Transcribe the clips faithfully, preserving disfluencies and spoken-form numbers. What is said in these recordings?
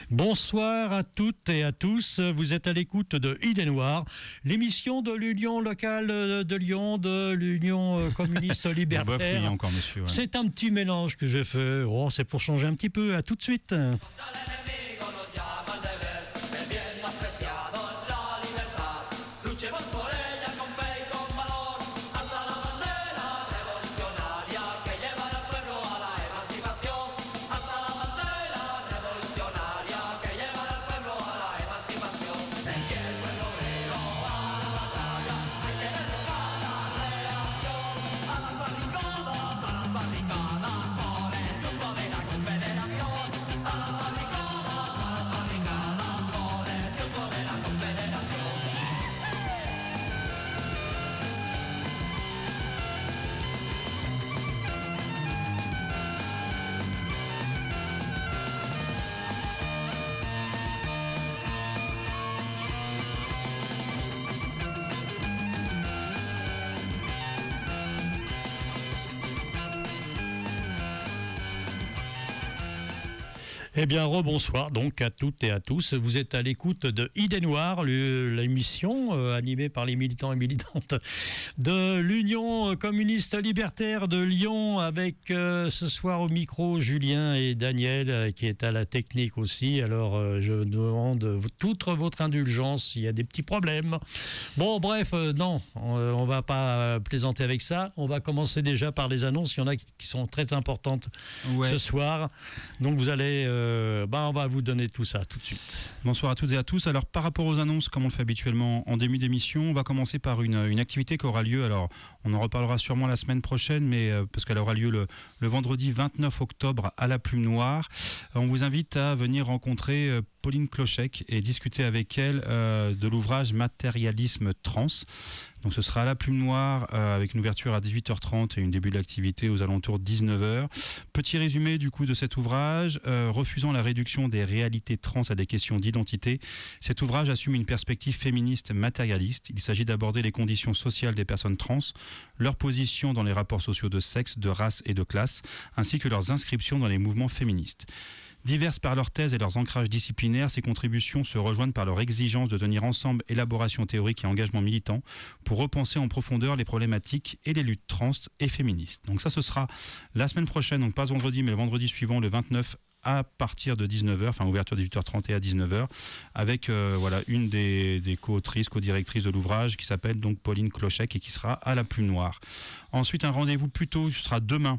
Bonsoir à toutes et à tous. Vous êtes à l'écoute de Idées Noires, l'émission de l'Union locale de Lyon, de l'Union communiste libertaire. Bof, oui, encore, monsieur, ouais. C'est un petit mélange que j'ai fait. Oh, c'est pour changer un petit peu. À tout de suite. Eh bien, rebonsoir donc à toutes et à tous. Vous êtes à l'écoute de Idées Noires, l'émission euh, animée par les militants et militantes de l'Union communiste libertaire de Lyon, avec euh, ce soir au micro Julien et Daniel euh, qui est à la technique aussi. Alors, euh, je demande toute votre indulgence s'il y a des petits problèmes. Bon, bref, euh, non, on, on va pas plaisanter avec ça. On va commencer déjà par les annonces. Il y en a qui, qui sont très importantes ouais. ce soir. Donc, vous allez... Euh, Euh, bah on va vous donner tout ça tout de suite. Bonsoir à toutes et à tous. Alors par rapport aux annonces, comme on le fait habituellement en début d'émission, on va commencer par une, une activité qui aura lieu. Alors on en reparlera sûrement la semaine prochaine, mais euh, parce qu'elle aura lieu le, le vendredi vingt-neuf octobre à la Plume Noire. Euh, on vous invite à venir rencontrer euh, Pauline Clochec et discuter avec elle euh, de l'ouvrage Matérialisme trans. Donc ce sera à la Plume Noire euh, avec une ouverture à dix-huit heures trente et une début de l'activité aux alentours de dix-neuf heures. Petit résumé du coup de cet ouvrage, euh, refusant la réduction des réalités trans à des questions d'identité, cet ouvrage assume une perspective féministe matérialiste. Il s'agit d'aborder les conditions sociales des personnes trans, leur position dans les rapports sociaux de sexe, de race et de classe, ainsi que leurs inscriptions dans les mouvements féministes. Diverses par leurs thèses et leurs ancrages disciplinaires, ces contributions se rejoignent par leur exigence de tenir ensemble élaboration théorique et engagement militant pour repenser en profondeur les problématiques et les luttes trans et féministes. Donc ça, ce sera la semaine prochaine, donc pas vendredi, mais le vendredi suivant, le vingt-neuf, à partir de dix-neuf heures, enfin ouverture dix-huit heures trente et à dix-neuf heures, avec euh, voilà, une des, des co-autrices, co-directrices de l'ouvrage qui s'appelle donc Pauline Clochec et qui sera à la Plume Noire. Ensuite, un rendez-vous plus tôt, ce sera demain,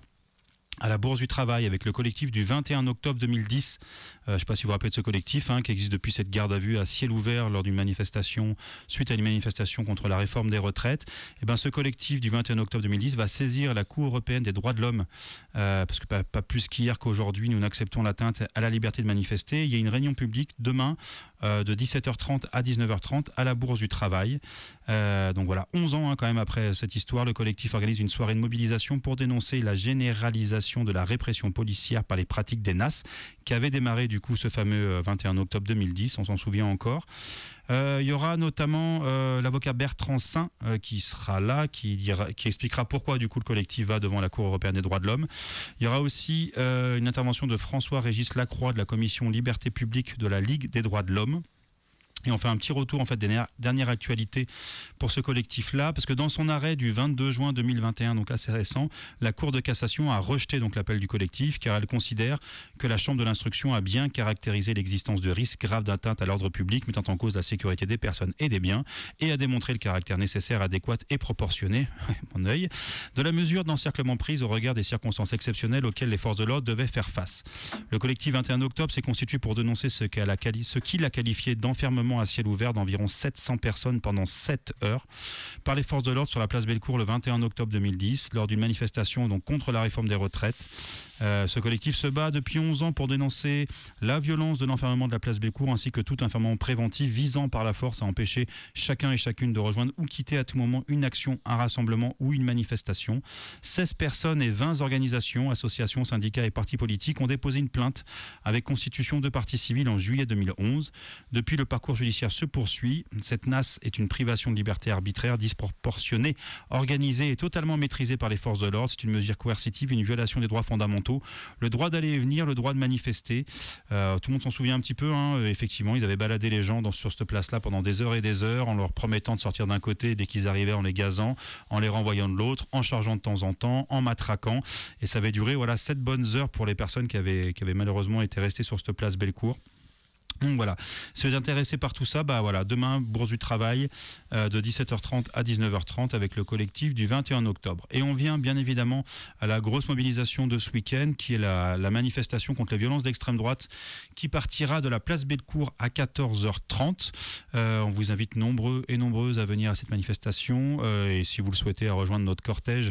à la Bourse du Travail, avec le collectif du vingt et un octobre deux mille dix. Euh, je ne sais pas si vous vous rappelez de ce collectif, hein, qui existe depuis cette garde à vue à ciel ouvert lors d'une manifestation, suite à une manifestation contre la réforme des retraites. Et ben, ce collectif du vingt et un octobre deux mille dix va saisir la Cour européenne des droits de l'homme, euh, parce que pas, pas plus qu'hier qu'aujourd'hui, nous n'acceptons l'atteinte à la liberté de manifester. Il y a une réunion publique demain, euh, de dix-sept heures trente à dix-neuf heures trente, à la Bourse du Travail. Euh, donc voilà, onze ans hein, quand même après cette histoire, le collectif organise une soirée de mobilisation pour dénoncer la généralisation de la répression policière par les pratiques des N A S, qui avait démarré du coup ce fameux vingt et un octobre deux mille dix, on s'en souvient encore. Euh, il y aura notamment euh, l'avocat Bertrand Saint euh, qui sera là, qui, dira, qui expliquera pourquoi du coup le collectif va devant la Cour européenne des droits de l'homme. Il y aura aussi euh, une intervention de François-Régis Lacroix de la commission Liberté publique de la Ligue des droits de l'homme. Et on fait un petit retour en fait des dernières actualités pour ce collectif-là, parce que dans son arrêt du vingt-deux juin deux mille vingt et un, donc assez récent, la Cour de cassation a rejeté donc l'appel du collectif, car elle considère que la Chambre de l'instruction a bien caractérisé l'existence de risques graves d'atteinte à l'ordre public, mettant en cause la sécurité des personnes et des biens, et a démontré le caractère nécessaire, adéquat et proportionné, mon œil, de la mesure d'encerclement prise au regard des circonstances exceptionnelles auxquelles les forces de l'ordre devaient faire face. Le collectif vingt et un octobre s'est constitué pour dénoncer ce qu'il a, quali- ce qu'il a qualifié d'enfermement à ciel ouvert d'environ sept cents personnes pendant sept heures par les forces de l'ordre sur la place Bellecour le vingt et un octobre deux mille dix lors d'une manifestation donc contre la réforme des retraites. Euh, ce collectif se bat depuis onze ans pour dénoncer la violence de l'enfermement de la place Bellecour ainsi que tout enfermement préventif visant par la force à empêcher chacun et chacune de rejoindre ou quitter à tout moment une action, un rassemblement ou une manifestation. seize personnes et vingt organisations, associations, syndicats et partis politiques ont déposé une plainte avec constitution de partie civile en juillet deux mille onze. Depuis, le parcours judiciaire se poursuit. Cette N A S est une privation de liberté arbitraire, disproportionnée, organisée et totalement maîtrisée par les forces de l'ordre. C'est une mesure coercitive, une violation des droits fondamentaux fondamentaux, le droit d'aller et venir, le droit de manifester. Euh, tout le monde s'en souvient un petit peu, hein. Effectivement, ils avaient baladé les gens dans, sur cette place-là pendant des heures et des heures, en leur promettant de sortir d'un côté dès qu'ils arrivaient, en les gazant, en les renvoyant de l'autre, en chargeant de temps en temps, en matraquant. Et ça avait duré voilà, sept bonnes heures pour les personnes qui avaient, qui avaient malheureusement été restées sur cette place Bellecour. Donc voilà, si vous êtes intéressé par tout ça, bah voilà, demain, Bourse du Travail euh, de dix-sept heures trente à dix-neuf heures trente avec le collectif du vingt et un octobre. Et on vient bien évidemment à la grosse mobilisation de ce week-end qui est la, la manifestation contre les violences d'extrême droite qui partira de la place Bellecour à quatorze heures trente. Euh, on vous invite nombreux et nombreuses à venir à cette manifestation euh, et si vous le souhaitez à rejoindre notre cortège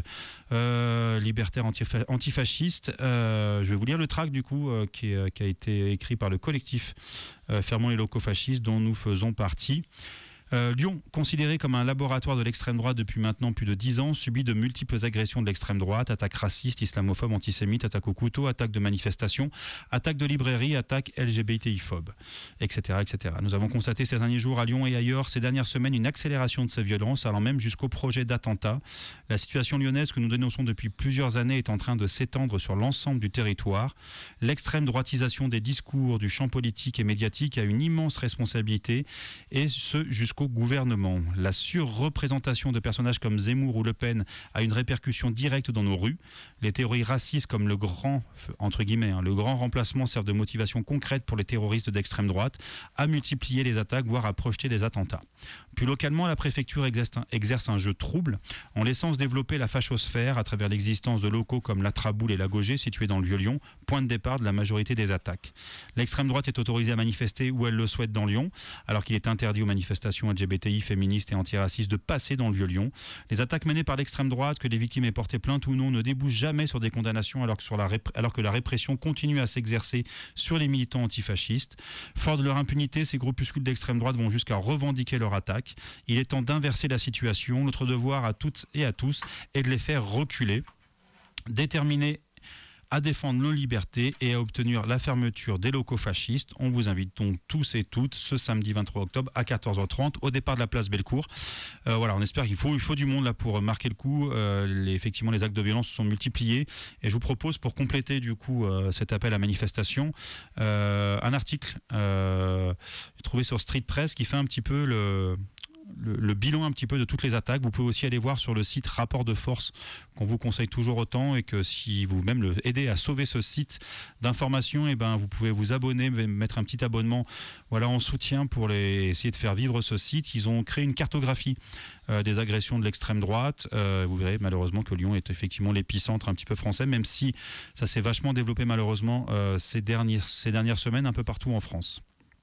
euh, libertaire antifa- antifasciste. Euh, je vais vous lire le tract du coup euh, qui, est, qui a été écrit par le collectif Euh, Fermons les locaux fascistes dont nous faisons partie. Euh, Lyon, considéré comme un laboratoire de l'extrême droite depuis maintenant plus de dix ans, subit de multiples agressions de l'extrême droite, attaques racistes, islamophobes, antisémites, attaques au couteau, attaques de manifestations, attaques de librairies, attaques L G B T I-phobes, et cetera, et cetera. Nous avons constaté ces derniers jours à Lyon et ailleurs, ces dernières semaines, une accélération de ces violences, allant même jusqu'au projet d'attentat. La situation lyonnaise que nous dénonçons depuis plusieurs années est en train de s'étendre sur l'ensemble du territoire. L'extrême droitisation des discours, du champ politique et médiatique a une immense responsabilité, et ce jusqu'au gouvernement. La surreprésentation de personnages comme Zemmour ou Le Pen a une répercussion directe dans nos rues. Les théories racistes comme le grand, entre guillemets, hein, le grand remplacement servent de motivation concrète pour les terroristes d'extrême droite à multiplier les attaques, voire à projeter des attentats. Plus localement, la préfecture exerce un, exerce un jeu trouble en laissant se développer la fachosphère à travers l'existence de locaux comme la Traboule et la Gaugée situés dans le Vieux-Lyon, point de départ de la majorité des attaques. L'extrême droite est autorisée à manifester où elle le souhaite dans Lyon, alors qu'il est interdit aux manifestations L G B T I, féministes et antiracistes de passer dans le Vieux-Lyon. Les attaques menées par l'extrême droite, que les victimes aient porté plainte ou non, ne débouchent jamais sur des condamnations alors que, sur la rép- alors que la répression continue à s'exercer sur les militants antifascistes. Forts de leur impunité, ces groupuscules d'extrême droite vont jusqu'à revendiquer leur attaque. Il est temps d'inverser la situation. Notre devoir à toutes et à tous est de les faire reculer, déterminés à défendre nos libertés et à obtenir la fermeture des locaux fascistes. On vous invite donc tous et toutes ce samedi vingt-trois octobre à quatorze heures trente au départ de la place Bellecour. Euh, voilà, on espère qu'il faut, il faut du monde là pour marquer le coup. Euh, les, effectivement, les actes de violence se sont multipliés et je vous propose pour compléter du coup euh, cet appel à manifestation euh, un article euh, trouvé sur Street Press qui fait un petit peu le Le, le bilan un petit peu de toutes les attaques. Vous pouvez aussi aller voir sur le site Rapport de Force qu'on vous conseille toujours autant et que si vous même le aidez à sauver ce site d'information, et ben vous pouvez vous abonner, mettre un petit abonnement voilà en soutien pour les, essayer de faire vivre ce site. Ils ont créé une cartographie euh, des agressions de l'extrême droite. Euh, vous verrez malheureusement que Lyon est effectivement l'épicentre un petit peu français, même si ça s'est vachement développé malheureusement euh, ces dernières, ces dernières semaines un peu partout en France.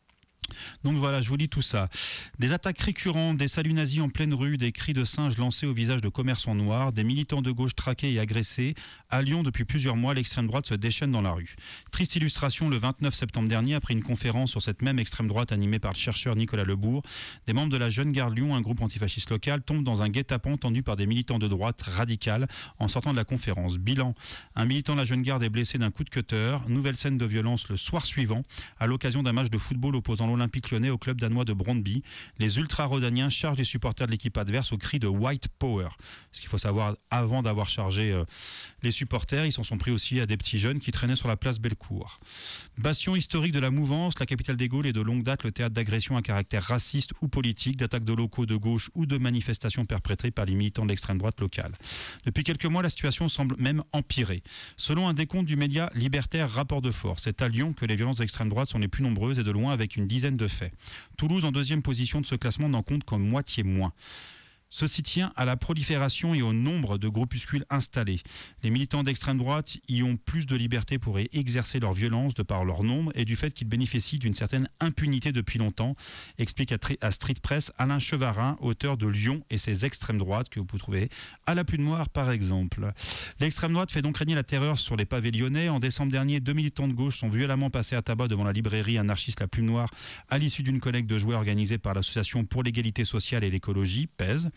Donc voilà, je vous lis tout ça. Des attaques récurrentes, des saluts nazis en pleine rue, des cris de singes lancés au visage de commerçants noirs, des militants de gauche traqués et agressés. À Lyon, depuis plusieurs mois, l'extrême droite se déchaîne dans la rue. Triste illustration, le vingt-neuf septembre dernier, après une conférence sur cette même extrême droite animée par le chercheur Nicolas Lebourg, des membres de la Jeune Garde Lyon, un groupe antifasciste local, tombent dans un guet-apens tendu par des militants de droite radicale en sortant de la conférence. Bilan, un militant de la Jeune Garde est blessé d'un coup de cutter. Nouvelle scène de violence le soir suivant, à l'occasion d'un match de football opposant l'Olympique Lyonnais au club danois de Brøndby. Les ultra-rodaniens chargent les supporters de l'équipe adverse au cri de White Power. Ce qu'il faut savoir, avant d'avoir chargé euh, les supporters, ils s'en sont pris aussi à des petits jeunes qui traînaient sur la place Bellecour. Bastion historique de la mouvance, la capitale des Gaules est de longue date le théâtre d'agressions à caractère raciste ou politique, d'attaques de locaux de gauche ou de manifestations perpétrées par les militants de l'extrême droite locale. Depuis quelques mois, la situation semble même empirer. Selon un décompte du média libertaire Rapport de Force, c'est à Lyon que les violences d'extrême droite sont les plus nombreuses et de loin avec une dizaine de faits. Toulouse, en deuxième position de ce classement, n'en compte qu'en moitié moins. Ceci tient à la prolifération et au nombre de groupuscules installés. Les militants d'extrême droite y ont plus de liberté pour y exercer leur violence de par leur nombre et du fait qu'ils bénéficient d'une certaine impunité depuis longtemps, explique à Street Press Alain Chevarin, auteur de Lyon et ses extrêmes droites, que vous pouvez trouver à la Pluie Noire par exemple. L'extrême droite fait donc régner la terreur sur les pavés lyonnais. En décembre dernier, deux militants de gauche sont violemment passés à tabac devant la librairie anarchiste La Pluie Noire à l'issue d'une collecte de jouets organisée par l'association pour l'égalité sociale et l'écologie, P E S.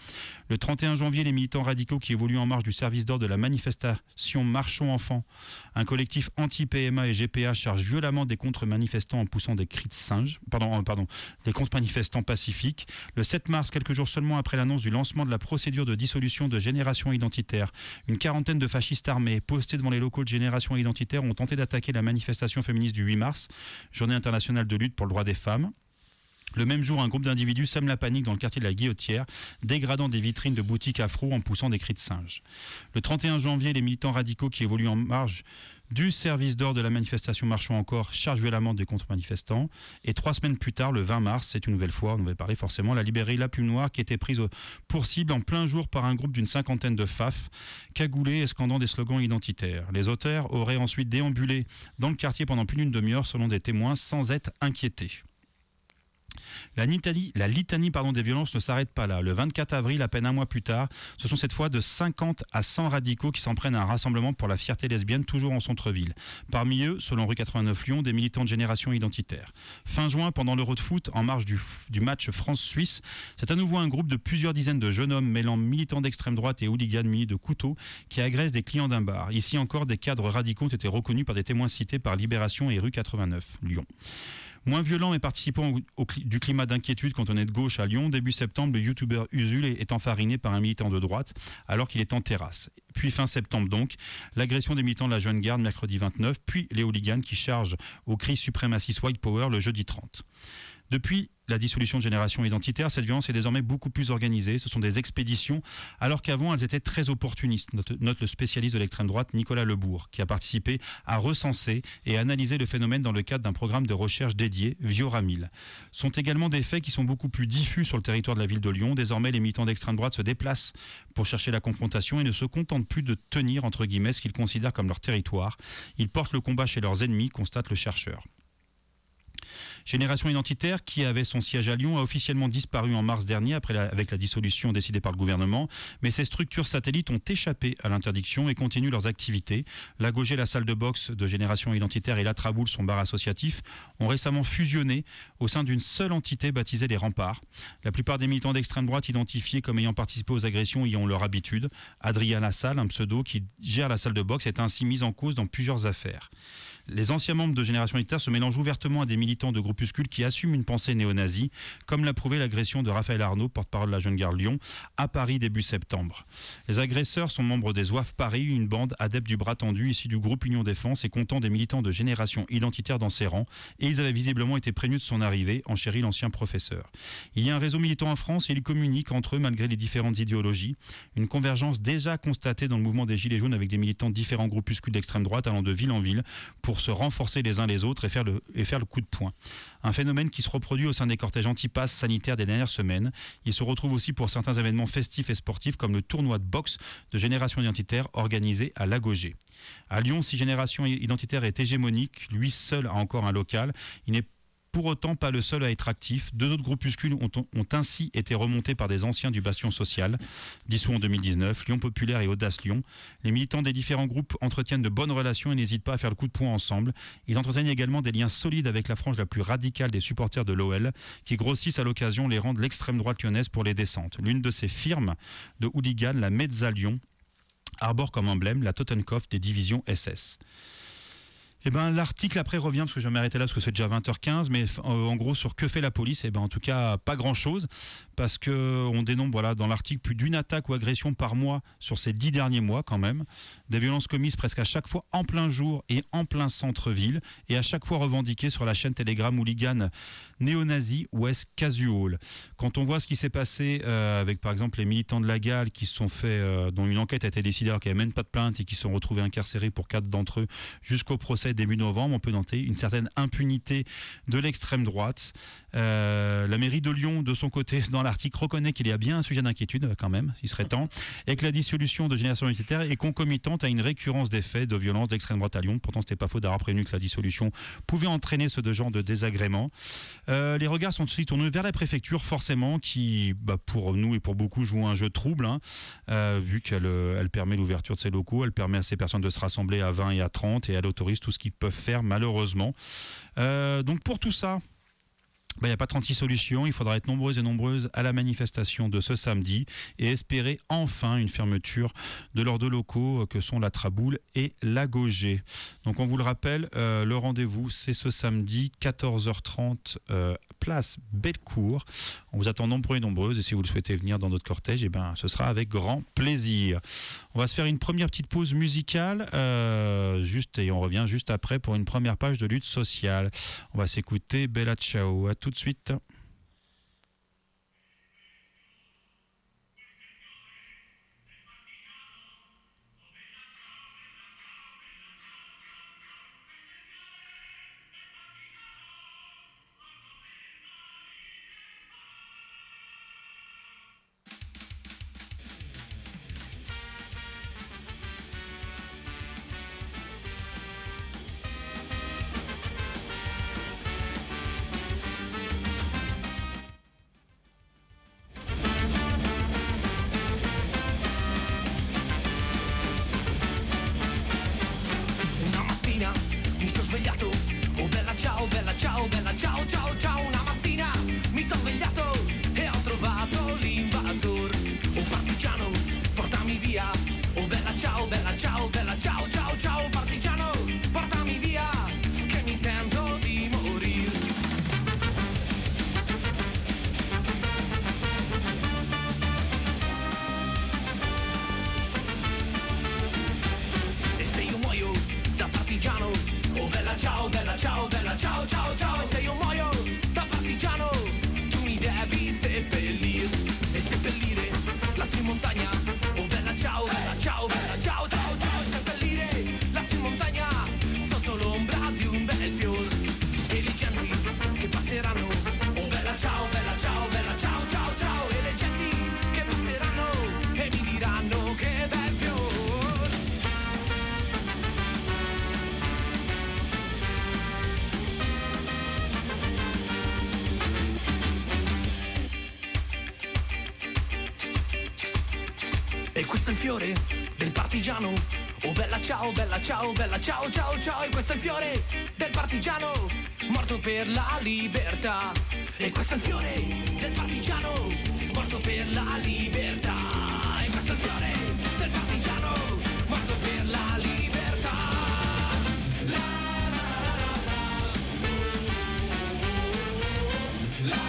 Le trente et un janvier, les militants radicaux qui évoluent en marge du service d'ordre de la manifestation Marchons Enfants, un collectif anti-P M A et G P A, charge violemment des contre-manifestants en poussant des cris de singe, pardon, euh, pardon, des contre-manifestants pacifiques. Le sept mars, quelques jours seulement après l'annonce du lancement de la procédure de dissolution de Génération Identitaire, une quarantaine de fascistes armés postés devant les locaux de Génération Identitaire ont tenté d'attaquer la manifestation féministe du huit mars, journée internationale de lutte pour le droit des femmes. Le même jour, un groupe d'individus sème la panique dans le quartier de la Guillotière, dégradant des vitrines de boutiques afro en poussant des cris de singe. Le trente et un janvier, les militants radicaux qui évoluent en marge du service d'ordre de la manifestation Marchons Encore chargent violemment des contre-manifestants. Et trois semaines plus tard, le vingt mars, c'est une nouvelle fois, on avait parlé forcément, la librairie La Plume Noire qui était prise pour cible en plein jour par un groupe d'une cinquantaine de F A F, cagoulés et scandant des slogans identitaires. Les auteurs auraient ensuite déambulé dans le quartier pendant plus d'une demi-heure, selon des témoins, sans être inquiétés. La litanie, la litanie pardon, des violences ne s'arrête pas là. Le vingt-quatre avril, à peine un mois plus tard, ce sont cette fois de cinquante à cent radicaux qui s'en prennent à un rassemblement pour la fierté lesbienne, toujours en centre-ville. Parmi eux, selon rue quatre-vingt-neuf Lyon, des militants de Génération Identitaire. Fin juin, pendant l'Euro de foot, en marge du, du match France-Suisse, c'est à nouveau un groupe de plusieurs dizaines de jeunes hommes mêlant militants d'extrême droite et hooligans munis de couteaux qui agressent des clients d'un bar. Ici encore, des cadres radicaux ont été reconnus par des témoins cités par Libération et rue quatre-vingt-neuf Lyon. Moins violent mais participant au, au, du climat d'inquiétude quand on est de gauche à Lyon, début septembre, le youtubeur Usul est enfariné par un militant de droite alors qu'il est en terrasse. Puis fin septembre donc, l'agression des militants de la Jeune Garde mercredi vingt-neuf, puis les hooligans qui chargent au cri suprémaciste White Power le jeudi trente. Depuis la dissolution de Génération Identitaire, cette violence est désormais beaucoup plus organisée. Ce sont des expéditions, alors qu'avant, elles étaient très opportunistes. Note, note le spécialiste de l'extrême droite, Nicolas Lebourg, qui a participé à recenser et analyser le phénomène dans le cadre d'un programme de recherche dédié, Vioramil. Sont également des faits qui sont beaucoup plus diffus sur le territoire de la ville de Lyon. Désormais, les militants d'extrême droite se déplacent pour chercher la confrontation et ne se contentent plus de tenir, entre guillemets, ce qu'ils considèrent comme leur territoire. Ils portent le combat chez leurs ennemis, constate le chercheur. Génération Identitaire, qui avait son siège à Lyon, a officiellement disparu en mars dernier après la, avec la dissolution décidée par le gouvernement. Mais ces structures satellites ont échappé à l'interdiction et continuent leurs activités. La Gaugée, la salle de boxe de Génération Identitaire et la Traboule, son bar associatif, ont récemment fusionné au sein d'une seule entité baptisée les Remparts. La plupart des militants d'extrême droite identifiés comme ayant participé aux agressions y ont leur habitude. Adrien Lassalle, un pseudo qui gère la salle de boxe, est ainsi mis en cause dans plusieurs affaires. Les anciens membres de Génération Identitaire se mélangent ouvertement à des militants de groupuscules qui assument une pensée néo-nazie, comme l'a prouvé l'agression de Raphaël Arnaud, porte-parole de la Jeune Garde Lyon, à Paris début septembre. Les agresseurs sont membres des Zouaves Paris, une bande adepte du bras tendu issue du groupe Union Défense et comptant des militants de Génération Identitaire dans ses rangs, et ils avaient visiblement été prévenus de son arrivée, enchérit l'ancien professeur. Il y a un réseau militant en France et ils communiquent entre eux malgré les différentes idéologies. Une convergence déjà constatée dans le mouvement des Gilets jaunes avec des militants de différents groupuscules d'extrême droite allant de ville en ville pour se renforcer les uns les autres et faire le, et faire le coup de poing. Un phénomène qui se reproduit au sein des cortèges anti-pass sanitaires des dernières semaines. Il se retrouve aussi pour certains événements festifs et sportifs comme le tournoi de boxe de Génération Identitaire organisé à La Gaugée. À Lyon, si Génération Identitaire est hégémonique, lui seul a encore un local. Il n'est pour autant pas le seul à être actif. Deux autres groupuscules ont, ont ainsi été remontés par des anciens du Bastion Social, dissous en deux mille dix-neuf, Lyon Populaire et Audace Lyon. Les militants des différents groupes entretiennent de bonnes relations et n'hésitent pas à faire le coup de poing ensemble. Ils entretiennent également des liens solides avec la frange la plus radicale des supporters de l'O L, qui grossissent à l'occasion les rangs de l'extrême droite lyonnaise pour les descentes. L'une de ces firmes de hooligans, la Mezza Lyon, arbore comme emblème la Totenkopf des divisions S S. Eh ben, l'article après revient, parce que je vais m'arrêter là parce que c'est déjà vingt heures quinze, mais euh, en gros sur que fait la police, eh ben, en tout cas pas grand chose, parce qu'on dénombre voilà, dans l'article plus d'une attaque ou agression par mois sur ces dix derniers mois quand même, des violences commises presque à chaque fois en plein jour et en plein centre-ville, et à chaque fois revendiquées sur la chaîne Telegram hooligan néo-nazi West Casual. Quand on voit ce qui s'est passé euh, avec par exemple les militants de la Gale qui se sont fait, euh, dont une enquête a été décidée alors qu'il n'y avait même pas de plainte et qui se sont retrouvés incarcérés pour quatre d'entre eux jusqu'au procès début novembre, on peut noter une certaine impunité de l'extrême droite. Euh, la mairie de Lyon, de son côté, dans l'article, reconnaît qu'il y a bien un sujet d'inquiétude quand même, il serait temps, et que la dissolution de Génération Identitaire est concomitante à une récurrence des faits de violence d'extrême droite à Lyon. Pourtant, c'était pas faux d'avoir prévenu que la dissolution pouvait entraîner ce de genre de désagréments. Euh, les regards sont aussi tournés vers la préfecture, forcément, qui, bah, pour nous et pour beaucoup, joue un jeu trouble, hein, euh, vu qu'elle elle permet l'ouverture de ses locaux, elle permet à ces personnes de se rassembler à vingt et à trente, et elle autorise tout ce qu'ils peuvent faire, malheureusement. Euh, donc pour tout ça, Ben, il n'y a pas trente-six solutions, il faudra être nombreuses et nombreuses à la manifestation de ce samedi et espérer enfin une fermeture de leurs deux locaux que sont la Traboule et la Gaugée. Donc on vous le rappelle, euh, le rendez-vous c'est ce samedi quatorze heures trente, euh, place Bellecour. On vous attend nombreux et nombreuses et si vous le souhaitez venir dans notre cortège, eh ben, ce sera avec grand plaisir. On va se faire une première petite pause musicale euh, juste, et on revient juste après pour une première page de lutte sociale. On va s'écouter Bella Ciao. À tout de suite. E questo è il fiore del partigiano. Oh bella ciao, bella ciao, bella ciao, ciao, ciao. E questo è il fiore del partigiano morto per la libertà. E questo è il fiore del partigiano morto per la libertà. E questo è il fiore del partigiano morto per la libertà. La la la la la.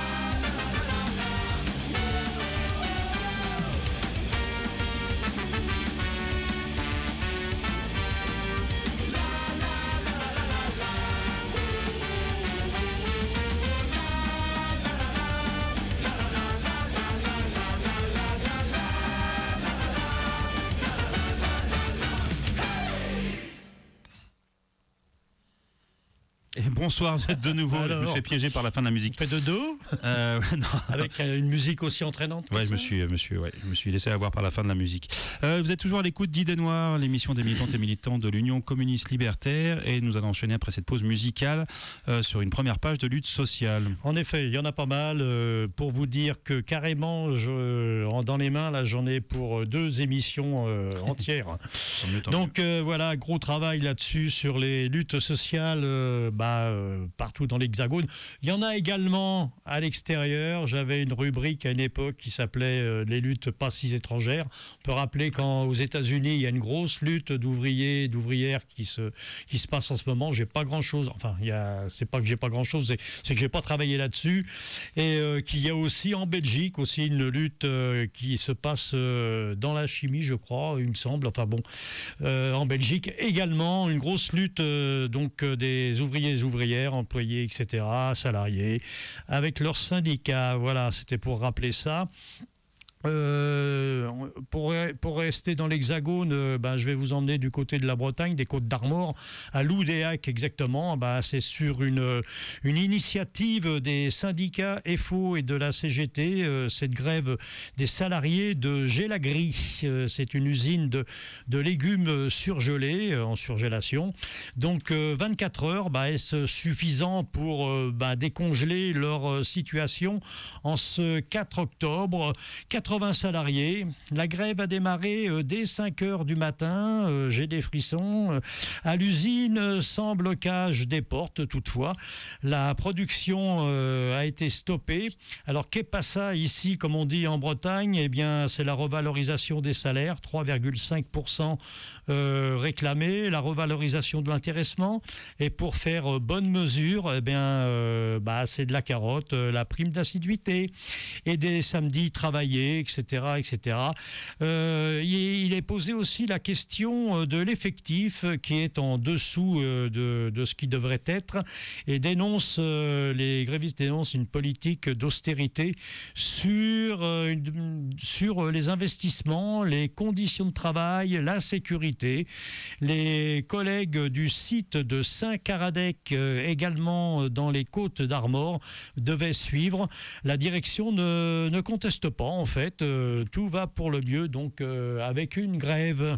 Et bonsoir, vous êtes de nouveau. Alors, je me suis piégé par la fin de la musique. Fait de dos euh, non. Avec une musique aussi entraînante. Ouais, je me suis, me suis, ouais, je me suis laissé avoir par la fin de la musique. Euh, vous êtes toujours à l'écoute d'Idées Noires, l'émission des militantes et militants de l'Union communiste libertaire, et nous allons enchaîner après cette pause musicale euh, sur une première page de lutte sociale. En effet, il y en a pas mal. Euh, pour vous dire que carrément, je, en, dans les mains, là, j'en ai pour deux émissions euh, entières. mieux, Donc euh, voilà, gros travail là-dessus sur les luttes sociales. Euh, bah, Euh, partout dans l'Hexagone. Il y en a également à l'extérieur. J'avais une rubrique à une époque qui s'appelait euh, les luttes passives étrangères. On peut rappeler qu'aux États-Unis, il y a une grosse lutte d'ouvriers, d'ouvrières qui se, qui se passe en ce moment. J'ai pas grand-chose. Enfin, il y a, c'est pas que j'ai pas grand-chose, c'est, c'est que j'ai pas travaillé là-dessus. Et euh, qu'il y a aussi en Belgique aussi une lutte euh, qui se passe euh, dans la chimie, je crois, il me semble. Enfin bon, euh, en Belgique également une grosse lutte euh, donc euh, des ouvriers ouvrières, employés, et cetera, salariés, avec leurs syndicats. Voilà, c'était pour rappeler ça. Euh, pour, pour rester dans l'Hexagone, euh, ben, je vais vous emmener du côté de la Bretagne, des Côtes d'Armor, à Loudéac exactement. Ben, c'est sur une, une initiative des syndicats F O et de la C G T, euh, cette grève des salariés de Gélagri. Euh, c'est une usine de, de légumes surgelés, euh, en surgélation. Donc euh, vingt-quatre heures, ben, est-ce suffisant pour euh, ben, décongeler leur situation en ce quatre octobre ? quatre quatre-vingts salariés. La grève a démarré euh, dès cinq heures du matin. Euh, j'ai des frissons. Euh, à l'usine, euh, sans blocage des portes, toutefois. La production euh, a été stoppée. Alors, qu'est pas ça ici, comme on dit en Bretagne? Eh bien, c'est la revalorisation des salaires, trois virgule cinq pour cent euh, réclamés, la revalorisation de l'intéressement. Et pour faire euh, bonne mesure, eh bien, euh, bah, c'est de la carotte, euh, la prime d'assiduité et des samedis travaillés, et cetera, et cetera. Euh, il est posé aussi la question de l'effectif qui est en dessous euh, de, de ce qui devrait être et dénonce, euh, les grévistes dénoncent une politique d'austérité sur, euh, une, sur les investissements, les conditions de travail, la sécurité. Les collègues du site de Saint-Caradec, euh, également dans les Côtes d'Armor, devaient suivre. La direction ne, ne conteste pas, en fait. Euh, tout va pour le mieux, donc euh, avec une grève.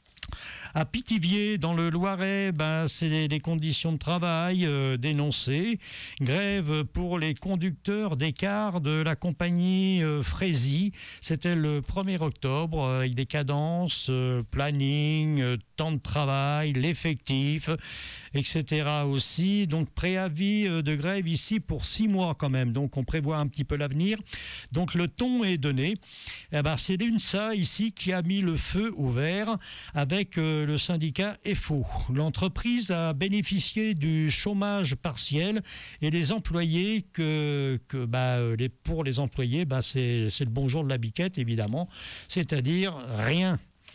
À Pithiviers, dans le Loiret, ben, c'est des conditions de travail euh, dénoncées. Grève pour les conducteurs des cars de la compagnie euh, Frézy. C'était le premier octobre, euh, avec des cadences, euh, planning, euh, temps de travail, l'effectif, et cetera aussi. Donc préavis euh, de grève ici pour six mois quand même. Donc on prévoit un petit peu l'avenir. Donc le ton est donné. Eh ben, c'est l'UNSA ici qui a mis le feu au vert avec euh, le syndicat F O. L'entreprise a bénéficié du chômage partiel et les employés, que, que, bah, les, pour les employés, bah, c'est, c'est le bonjour de la biquette, évidemment, c'est-à-dire rien.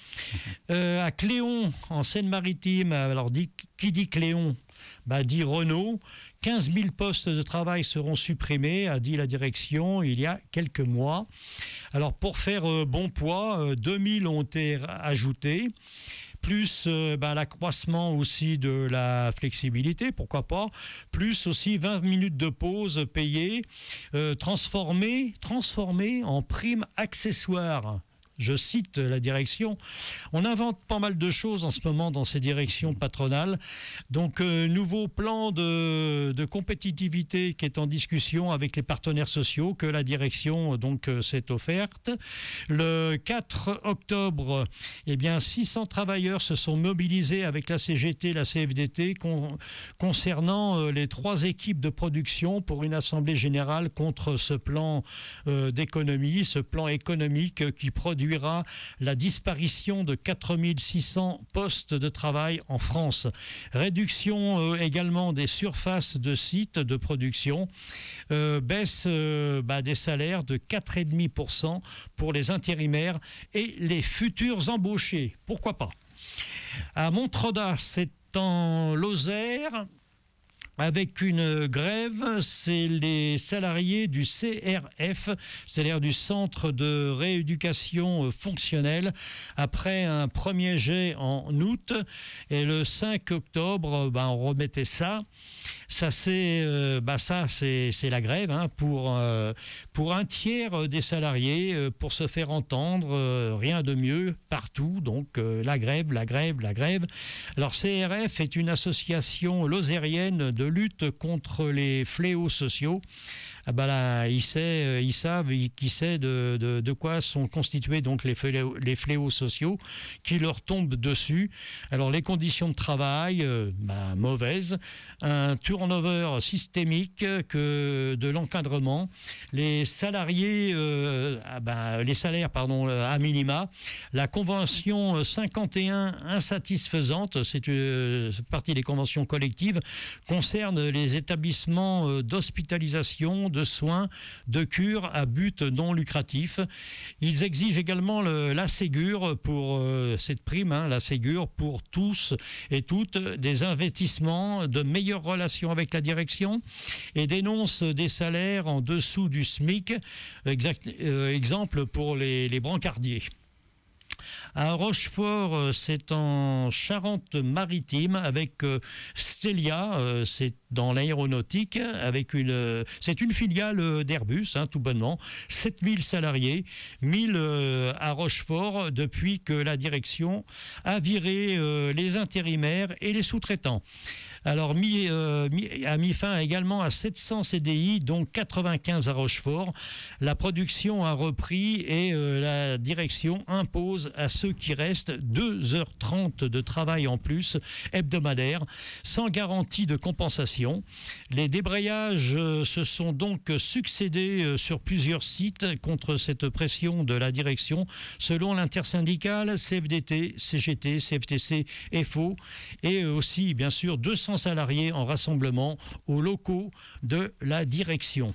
Euh, à Cléon, en Seine-Maritime, alors dit, qui dit Cléon, bah, dit Renault. quinze mille postes de travail seront supprimés, a dit la direction il y a quelques mois. Alors pour faire euh, bon poids, euh, deux mille ont été ajoutés. Plus euh, ben, l'accroissement aussi de la flexibilité, pourquoi pas, plus aussi vingt minutes de pause payées, euh, transformées, transformées en primes accessoires. Je cite la direction. On invente pas mal de choses en ce moment dans ces directions patronales. Donc, euh, nouveau plan de, de compétitivité qui est en discussion avec les partenaires sociaux que la direction donc euh, s'est offerte. Le quatre octobre, eh bien, six cents travailleurs se sont mobilisés avec la C G T, la C F D T, con, concernant euh, les trois équipes de production pour une assemblée générale contre ce plan euh, d'économie, ce plan économique euh, qui produit la disparition de quatre mille six cents postes de travail en France. Réduction euh, également des surfaces de sites de production. Euh, baisse euh, bah, des salaires de quatre virgule cinq pour cent pour les intérimaires et les futurs embauchés. Pourquoi pas? À Montredat, c'est en Lozère. Avec une grève, c'est les salariés du C R F, c'est-à-dire du Centre de rééducation fonctionnelle, après un premier jet en août. Et le cinq octobre, ben, on remettait ça. Ça, c'est, euh, bah ça, c'est, c'est la grève hein, pour, euh, pour un tiers des salariés, euh, pour se faire entendre, euh, rien de mieux partout. Donc euh, la grève, la grève, la grève. Alors C R F est une association lozérienne de lutte contre les fléaux sociaux. Ah bah là, ils, sait, ils savent, qui sait de, de, de quoi sont constitués donc les fléaux, les fléaux sociaux qui leur tombent dessus. Alors les conditions de travail, euh, bah, mauvaises, un turnover systémique que de l'encadrement, les salariés, euh, ah bah, les salaires pardon à minima, la convention cinquante et un insatisfaisante, c'est une partie des conventions collectives, concerne les établissements d'hospitalisation, de soins, de cures à but non lucratif. Ils exigent également le, la Ségur pour euh, cette prime, hein, la Ségur pour tous et toutes, des investissements, de meilleures relations avec la direction et dénoncent des salaires en dessous du SMIC, exact, euh, exemple pour les, les brancardiers. À Rochefort, c'est en Charente-Maritime avec Stelia, c'est dans l'aéronautique, avec une, c'est une filiale d'Airbus, hein, tout bonnement, sept mille salariés, mille à Rochefort depuis que la direction a viré les intérimaires et les sous-traitants. Alors, mis, euh, mis, a mis fin également à sept cents C D I, dont quatre-vingt-quinze à Rochefort. La production a repris et euh, la direction impose à ceux qui restent deux heures trente de travail en plus hebdomadaire, sans garantie de compensation. Les débrayages euh, se sont donc succédés euh, sur plusieurs sites contre cette pression de la direction, selon l'intersyndicale C F D T, C G T, C F T C, F O, et aussi, bien sûr, deux cents salariés en rassemblement aux locaux de la direction.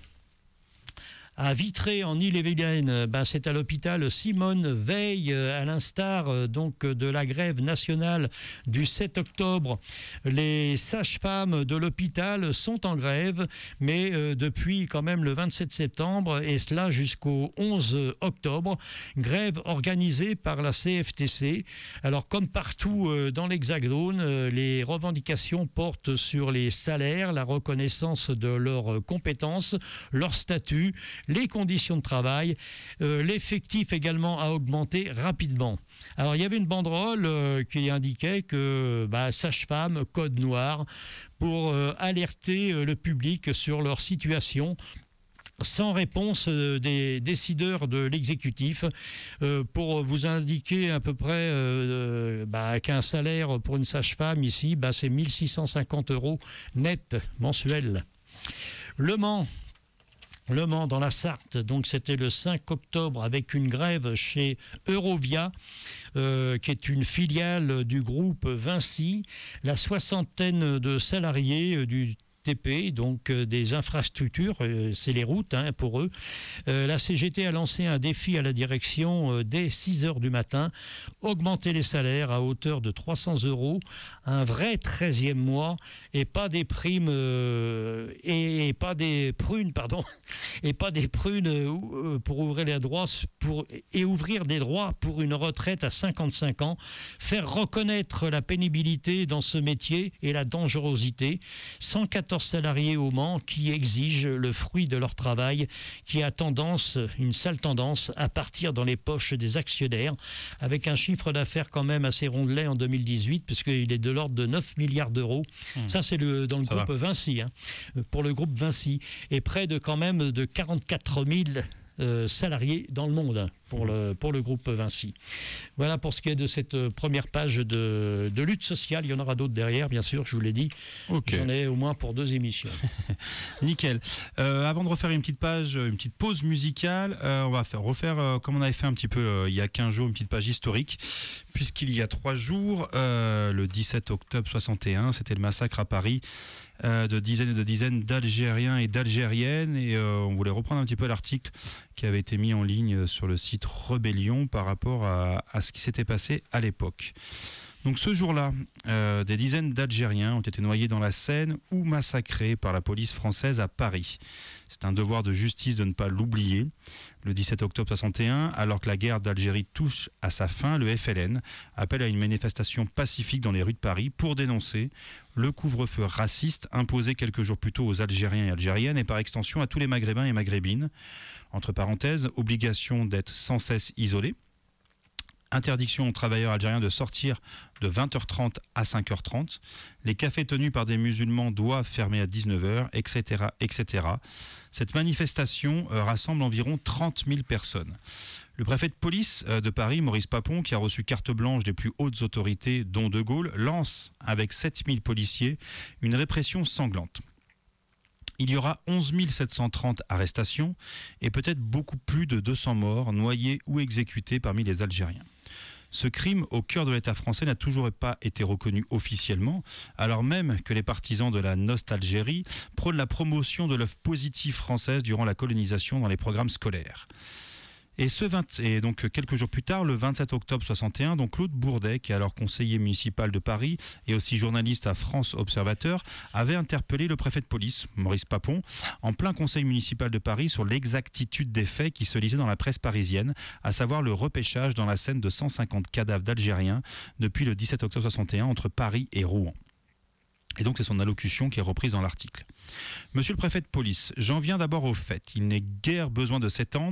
À Vitré, en Ille-et-Vilaine, ben c'est à l'hôpital Simone Veil, à l'instar donc de la grève nationale du sept octobre. Les sages-femmes de l'hôpital sont en grève, mais euh, depuis quand même le vingt-sept septembre, et cela jusqu'au onze octobre. Grève organisée par la C F T C. Alors, comme partout euh, dans l'Hexagone, euh, les revendications portent sur les salaires, la reconnaissance de leurs compétences, leur statut, les conditions de travail. Euh, l'effectif également a augmenté rapidement. Alors, il y avait une banderole euh, qui indiquait que bah, sage-femme, code noir, pour euh, alerter euh, le public sur leur situation. Sans réponse euh, des décideurs de l'exécutif, euh, pour vous indiquer à peu près euh, bah, qu'un salaire pour une sage-femme ici, bah, c'est mille six cent cinquante euros net mensuels. Le Mans. Le Mans dans la Sarthe, donc c'était le cinq octobre avec une grève chez Eurovia, euh, qui est une filiale du groupe Vinci. La soixantaine de salariés euh, du T P, donc euh, des infrastructures, euh, c'est les routes hein, pour eux. Euh, la C G T a lancé un défi à la direction euh, dès six heures du matin, augmenter les salaires à hauteur de trois cents euros, un vrai treizième mois, et pas des primes euh, et, et pas des prunes, pardon, et pas des prunes euh, pour ouvrir les droits pour, et ouvrir des droits pour une retraite à cinquante-cinq ans, faire reconnaître la pénibilité dans ce métier et la dangerosité. cent quatorze salariés au Mans qui exigent le fruit de leur travail, qui a tendance, une sale tendance, à partir dans les poches des actionnaires, avec un chiffre d'affaires quand même assez rondelet en deux mille dix-huit, puisqu'il est de l'ordre de neuf milliards d'euros. Mmh. Ça, c'est le, dans le Ça groupe va. Vinci, hein, pour le groupe Vinci, et près de quand même de quarante-quatre mille Euh, salariés dans le monde pour le, pour le groupe Vinci. Voilà pour ce qui est de cette première page de, de lutte sociale. Il y en aura d'autres derrière, bien sûr, je vous l'ai dit. Okay. J'en ai au moins pour deux émissions. Nickel. Euh, avant de refaire une petite page, une petite pause musicale, euh, on va faire, refaire, euh, comme on avait fait un petit peu euh, il y a quinze jours, une petite page historique, puisqu'il y a trois jours, euh, le dix-sept octobre soixante et un, c'était le massacre à Paris Euh, de dizaines et de dizaines d'Algériens et d'Algériennes, et euh, on voulait reprendre un petit peu l'article qui avait été mis en ligne sur le site Rebellion par rapport à, à ce qui s'était passé à l'époque. Donc ce jour-là, euh, des dizaines d'Algériens ont été noyés dans la Seine ou massacrés par la police française à Paris. C'est un devoir de justice de ne pas l'oublier. Le dix-sept octobre soixante et un, alors que la guerre d'Algérie touche à sa fin, le F L N appelle à une manifestation pacifique dans les rues de Paris pour dénoncer le couvre-feu raciste imposé quelques jours plus tôt aux Algériens et Algériennes et par extension à tous les Maghrébins et Maghrébines. Entre parenthèses, obligation d'être sans cesse isolés. Interdiction aux travailleurs algériens de sortir de vingt heures trente à cinq heures trente. Les cafés tenus par des musulmans doivent fermer à dix-neuf heures, et cetera, et cetera. Cette manifestation euh, rassemble environ trente mille personnes. Le préfet de police euh, de Paris, Maurice Papon, qui a reçu carte blanche des plus hautes autorités, dont De Gaulle, lance, avec sept mille policiers, une répression sanglante. Il y aura onze mille sept cent trente arrestations et peut-être beaucoup plus de deux cents morts, noyés ou exécutés parmi les Algériens. Ce crime au cœur de l'État français n'a toujours pas été reconnu officiellement, alors même que les partisans de la nostalgérie prônent la promotion de l'œuvre positive française durant la colonisation dans les programmes scolaires. Et, ce vingt, et donc quelques jours plus tard, le vingt-sept octobre soixante et un, donc Claude Bourdet, qui est alors conseiller municipal de Paris et aussi journaliste à France Observateur, avait interpellé le préfet de police, Maurice Papon, en plein conseil municipal de Paris sur l'exactitude des faits qui se lisaient dans la presse parisienne, à savoir le repêchage dans la Seine de cent cinquante cadavres d'Algériens depuis le dix-sept octobre soixante et un entre Paris et Rouen. Et donc c'est son allocution qui est reprise dans l'article. Monsieur le préfet de police, j'en viens d'abord au fait. Il n'est guère besoin de s'étendre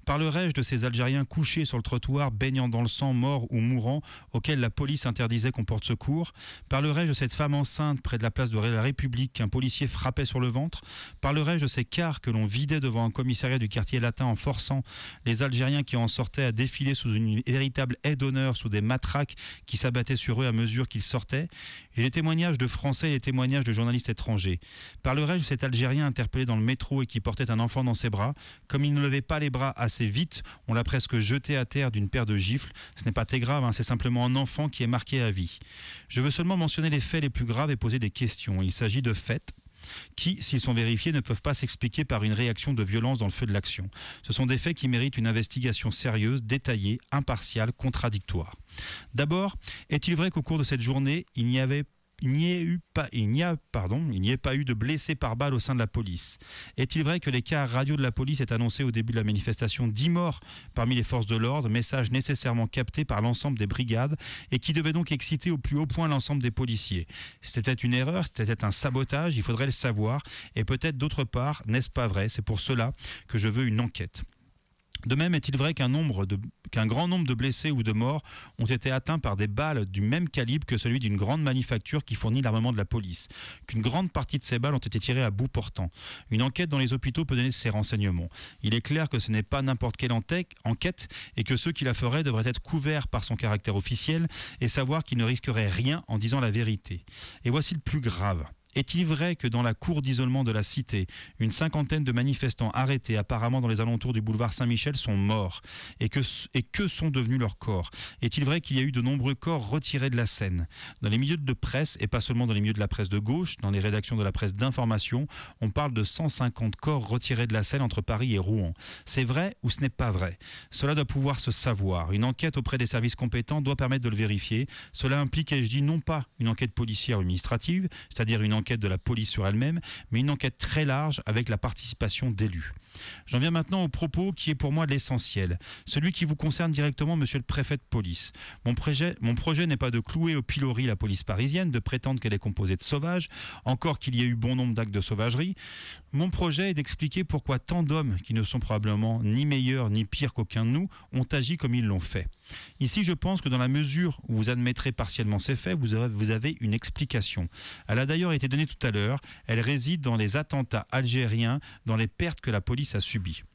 Parlerai-je de ces Algériens couchés sur le trottoir, baignant dans le sang, morts ou mourants, auxquels la police interdisait qu'on porte secours? Parlerai-je de cette femme enceinte près de la place de la République qu'un policier frappait sur le ventre? Parlerai-je de ces cars que l'on vidait devant un commissariat du quartier latin en forçant les Algériens qui en sortaient à défiler sous une véritable aide d'honneur, sous des matraques qui s'abattaient sur eux à mesure qu'ils sortaient? Et les témoignages de Français et les témoignages de journalistes étrangers. Parlerai-je de cet Algérien interpellé dans le métro et qui portait un enfant dans ses bras? Comme il ne levait pas les bras assez vite, on l'a presque jeté à terre d'une paire de gifles. Ce n'est pas très grave, hein, c'est simplement un enfant qui est marqué à vie. Je veux seulement mentionner les faits les plus graves et poser des questions. Il s'agit de faits qui, s'ils sont vérifiés, ne peuvent pas s'expliquer par une réaction de violence dans le feu de l'action. Ce sont des faits qui méritent une investigation sérieuse, détaillée, impartiale, contradictoire. D'abord, est-il vrai qu'au cours de cette journée, il n'y avait Il n'y a eu pas, il n'y a, pardon, il n'y a pas eu de blessés par balle au sein de la police. Est-il vrai que les cars radio de la police aient annoncé au début de la manifestation dix morts parmi les forces de l'ordre, message nécessairement capté par l'ensemble des brigades et qui devait donc exciter au plus haut point l'ensemble des policiers? C'était peut-être une erreur, c'était peut-être un sabotage, il faudrait le savoir. Et peut-être d'autre part, n'est-ce pas vrai? C'est pour cela que je veux une enquête. De même, est-il vrai qu'un, nombre de, qu'un grand nombre de blessés ou de morts ont été atteints par des balles du même calibre que celui d'une grande manufacture qui fournit l'armement de la police? Qu'une grande partie de ces balles ont été tirées à bout portant? Une enquête dans les hôpitaux peut donner ces renseignements. Il est clair que ce n'est pas n'importe quelle enquête et que ceux qui la feraient devraient être couverts par son caractère officiel et savoir qu'ils ne risqueraient rien en disant la vérité. Et voici le plus grave. Est-il vrai que dans la cour d'isolement de la cité, une cinquantaine de manifestants arrêtés apparemment dans les alentours du boulevard Saint-Michel sont morts? Et que, et que sont devenus leurs corps? Est-il vrai qu'il y a eu de nombreux corps retirés de la scène? Dans les milieux de presse, et pas seulement dans les milieux de la presse de gauche, dans les rédactions de la presse d'information, on parle de cent cinquante corps retirés de la scène entre Paris et Rouen. C'est vrai ou ce n'est pas vrai? Cela doit pouvoir se savoir. Une enquête auprès des services compétents doit permettre de le vérifier. Cela implique, et je dis non pas une enquête policière ou administrative, c'est-à-dire une enquête enquête de la police sur elle-même, mais une enquête très large avec la participation d'élus. J'en viens maintenant au propos qui est pour moi l'essentiel, celui qui vous concerne directement, monsieur le préfet de police. Mon projet, mon projet n'est pas de clouer au pilori la police parisienne, de prétendre qu'elle est composée de sauvages, encore qu'il y ait eu bon nombre d'actes de sauvagerie. Mon projet est d'expliquer pourquoi tant d'hommes, qui ne sont probablement ni meilleurs ni pires qu'aucun de nous, ont agi comme ils l'ont fait. Ici, je pense que dans la mesure où vous admettrez partiellement ces faits, vous avez, vous avez une explication. Elle a d'ailleurs été donnée tout à l'heure. Elle réside dans les attentats algériens, dans les pertes que la police a subies.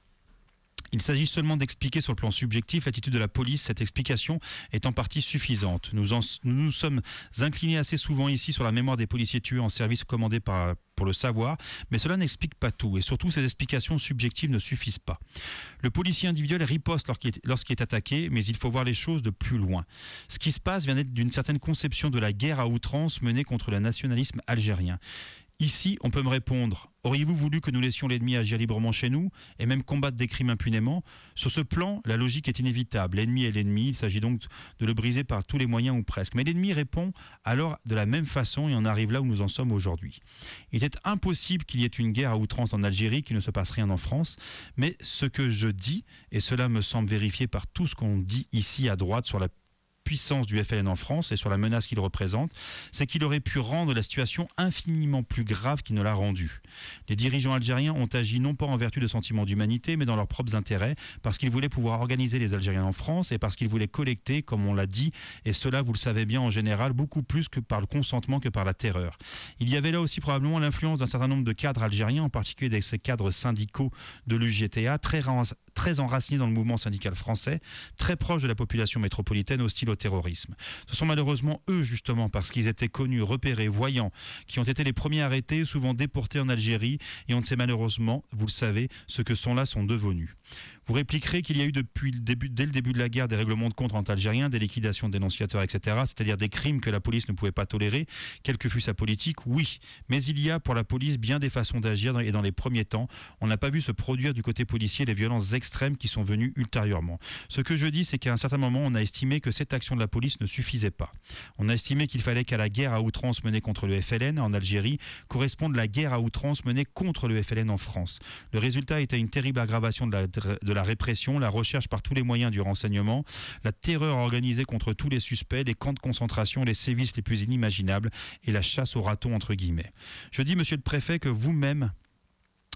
Il s'agit seulement d'expliquer sur le plan subjectif l'attitude de la police. Cette explication est en partie suffisante. Nous, en, nous nous sommes inclinés assez souvent ici sur la mémoire des policiers tués en service commandé par, pour le savoir, mais cela n'explique pas tout. Et surtout, ces explications subjectives ne suffisent pas. Le policier individuel riposte lorsqu'il est, lorsqu'il est attaqué, mais il faut voir les choses de plus loin. Ce qui se passe vient d'être d'une certaine conception de la guerre à outrance menée contre le nationalisme algérien. Ici, on peut me répondre, auriez-vous voulu que nous laissions l'ennemi agir librement chez nous et même combattre des crimes impunément? Sur ce plan, la logique est inévitable. L'ennemi est l'ennemi, il s'agit donc de le briser par tous les moyens ou presque. Mais l'ennemi répond alors de la même façon et on arrive là où nous en sommes aujourd'hui. Il est impossible qu'il y ait une guerre à outrance en Algérie, qu'il ne se passe rien en France, mais ce que je dis, et cela me semble vérifié par tout ce qu'on dit ici à droite sur la puissance du F L N en France et sur la menace qu'il représente, c'est qu'il aurait pu rendre la situation infiniment plus grave qu'il ne l'a rendue. Les dirigeants algériens ont agi non pas en vertu de sentiments d'humanité, mais dans leurs propres intérêts, parce qu'ils voulaient pouvoir organiser les Algériens en France et parce qu'ils voulaient collecter, comme on l'a dit, et cela, vous le savez bien, en général, beaucoup plus que par le consentement que par la terreur. Il y avait là aussi probablement l'influence d'un certain nombre de cadres algériens, en particulier de ces cadres syndicaux de l'U G T A, très très enracinés dans le mouvement syndical français, très proches de la population métropolitaine hostile au terrorisme. Ce sont malheureusement eux, justement, parce qu'ils étaient connus, repérés, voyants, qui ont été les premiers arrêtés, souvent déportés en Algérie, et on ne sait malheureusement, vous le savez, ce que sont là sont devenus. Vous répliquerez qu'il y a eu depuis le début, dès le début de la guerre des règlements de compte entre Algériens, des liquidations de dénonciateurs, et cetera, c'est-à-dire des crimes que la police ne pouvait pas tolérer, quelle que fût sa politique, oui. Mais il y a pour la police bien des façons d'agir et dans les premiers temps, on n'a pas vu se produire du côté policier les violences extrêmes qui sont venues ultérieurement. Ce que je dis, c'est qu'à un certain moment, on a estimé que cette action de la police ne suffisait pas. On a estimé qu'il fallait qu'à la guerre à outrance menée contre le F L N en Algérie corresponde la guerre à outrance menée contre le F L N en France. Le résultat était une terrible aggravation de la, de la répression, la recherche par tous les moyens du renseignement, la terreur organisée contre tous les suspects, les camps de concentration, les sévices les plus inimaginables et la chasse aux ratons entre guillemets. Je dis, monsieur le préfet, que vous-même,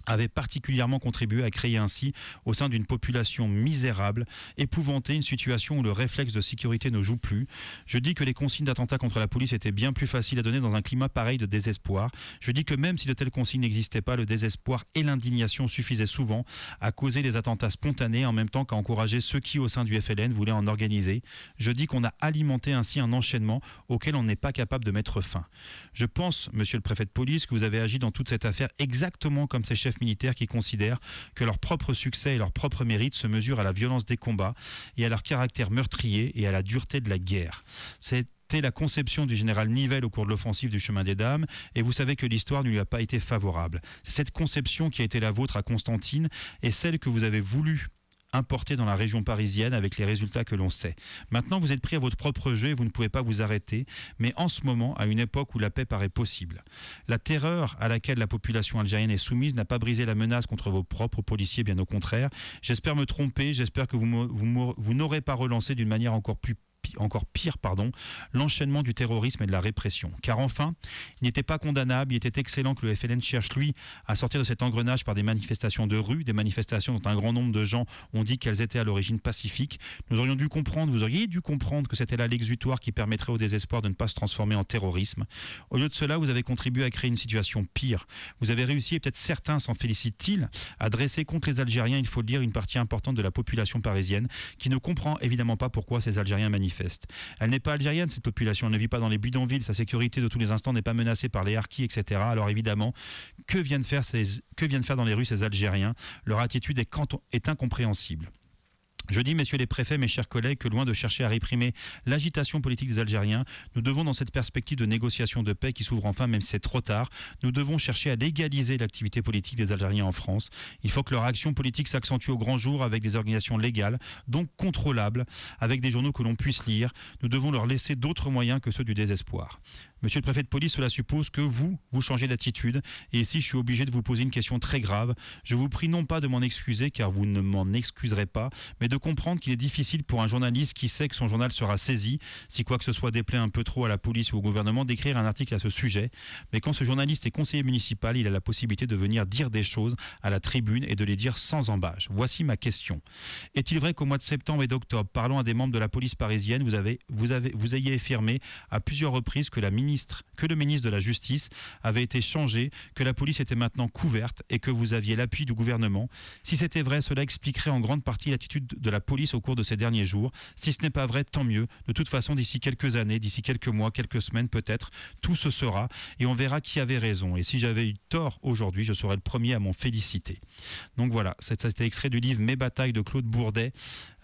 avait particulièrement contribué à créer ainsi, au sein d'une population misérable, épouvantée, une situation où le réflexe de sécurité ne joue plus. Je dis que les consignes d'attentat contre la police étaient bien plus faciles à donner dans un climat pareil de désespoir. Je dis que même si de telles consignes n'existaient pas, le désespoir et l'indignation suffisaient souvent à causer des attentats spontanés en même temps qu'à encourager ceux qui, au sein du F L N, voulaient en organiser. Je dis qu'on a alimenté ainsi un enchaînement auquel on n'est pas capable de mettre fin. Je pense, monsieur le préfet de police, que vous avez agi dans toute cette affaire exactement comme ces chefs militaires qui considèrent que leur propre succès et leur propre mérite se mesurent à la violence des combats et à leur caractère meurtrier et à la dureté de la guerre. C'était la conception du général Nivelle au cours de l'offensive du Chemin des Dames, et vous savez que l'histoire ne lui a pas été favorable. C'est cette conception qui a été la vôtre à Constantine et celle que vous avez voulu importé dans la région parisienne avec les résultats que l'on sait. Maintenant, vous êtes pris à votre propre jeu et vous ne pouvez pas vous arrêter, mais en ce moment, à une époque où la paix paraît possible. La terreur à laquelle la population algérienne est soumise n'a pas brisé la menace contre vos propres policiers, bien au contraire. J'espère me tromper, j'espère que vous, vous, vous n'aurez pas relancé d'une manière encore plus encore pire, pardon, l'enchaînement du terrorisme et de la répression. Car enfin, il n'était pas condamnable, il était excellent que le F L N cherche, lui, à sortir de cet engrenage par des manifestations de rue, des manifestations dont un grand nombre de gens ont dit qu'elles étaient à l'origine pacifiques. Nous aurions dû comprendre, vous auriez dû comprendre que c'était là l'exutoire qui permettrait au désespoir de ne pas se transformer en terrorisme. Au lieu de cela, vous avez contribué à créer une situation pire. Vous avez réussi, et peut-être certains s'en félicitent-ils, à dresser contre les Algériens, il faut le dire, une partie importante de la population parisienne qui ne comprend évidemment pas pourquoi ces Algériens manifestent. Elle n'est pas algérienne, cette population, elle ne vit pas dans les bidonvilles, sa sécurité de tous les instants n'est pas menacée par les harkis, et cetera. Alors évidemment, que viennent faire, ces, que viennent faire dans les rues ces Algériens? Leur attitude est, est incompréhensible. Je dis, messieurs les préfets, mes chers collègues, que loin de chercher à réprimer l'agitation politique des Algériens, nous devons, dans cette perspective de négociation de paix qui s'ouvre enfin, même si c'est trop tard, nous devons chercher à légaliser l'activité politique des Algériens en France. Il faut que leur action politique s'accentue au grand jour avec des organisations légales, donc contrôlables, avec des journaux que l'on puisse lire. Nous devons leur laisser d'autres moyens que ceux du désespoir. Monsieur le préfet de police, cela suppose que vous, vous changez d'attitude. Et ici, je suis obligé de vous poser une question très grave. Je vous prie non pas de m'en excuser, car vous ne m'en excuserez pas, mais de comprendre qu'il est difficile pour un journaliste qui sait que son journal sera saisi, si quoi que ce soit déplaît un peu trop à la police ou au gouvernement, d'écrire un article à ce sujet. Mais quand ce journaliste est conseiller municipal, il a la possibilité de venir dire des choses à la tribune et de les dire sans embâche. Voici ma question. Est-il vrai qu'au mois de septembre et d'octobre, parlant à des membres de la police parisienne, vous, avez, vous, avez, vous ayez affirmé à plusieurs reprises que la ministre que le ministre de la Justice avait été changé, que la police était maintenant couverte et que vous aviez l'appui du gouvernement? Si c'était vrai, cela expliquerait en grande partie l'attitude de la police au cours de ces derniers jours. Si ce n'est pas vrai, tant mieux. De toute façon, d'ici quelques années, d'ici quelques mois, quelques semaines peut-être, tout se saura et on verra qui avait raison. Et si j'avais eu tort aujourd'hui, je serais le premier à m'en féliciter. Donc voilà, c'était extrait du livre Mes batailles de Claude Bourdet,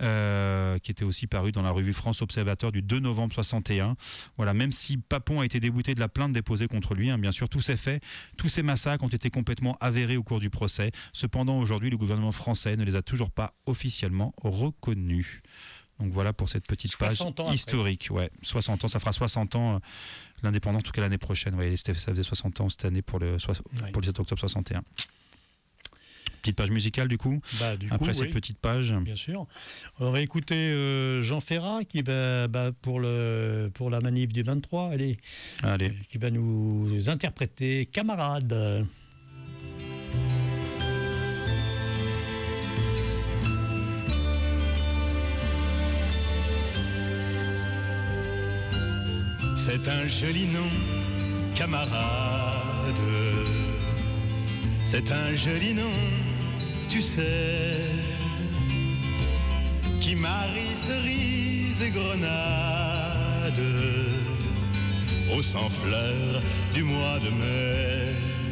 euh, qui était aussi paru dans la revue France Observateur du deux novembre soixante et un. Voilà, même si Papon a été débouté de la plainte déposée contre lui, hein, bien sûr, tous ces faits, tous ces massacres ont été complètement avérés au cours du procès. Cependant, aujourd'hui, le gouvernement français ne les a toujours pas officiellement reconnus. Donc voilà pour cette petite page historique. Ouais, soixante ans, ça fera soixante ans euh, l'indépendance, en tout cas l'année prochaine. Ouais, ça faisait soixante ans cette année pour le, ouais. pour le sept octobre soixante et un. Petite page musicale du coup, bah, du après coup, cette oui. petite page. Bien sûr. On va écouter euh, Jean Ferrat qui bah, bah, pour, le, pour la manif du vingt-trois, allez, allez. Euh, qui va nous interpréter Camarade. C'est un joli nom, camarade. C'est un joli nom, tu sais, qui marie cerises et grenades au sang fleur du mois de mai.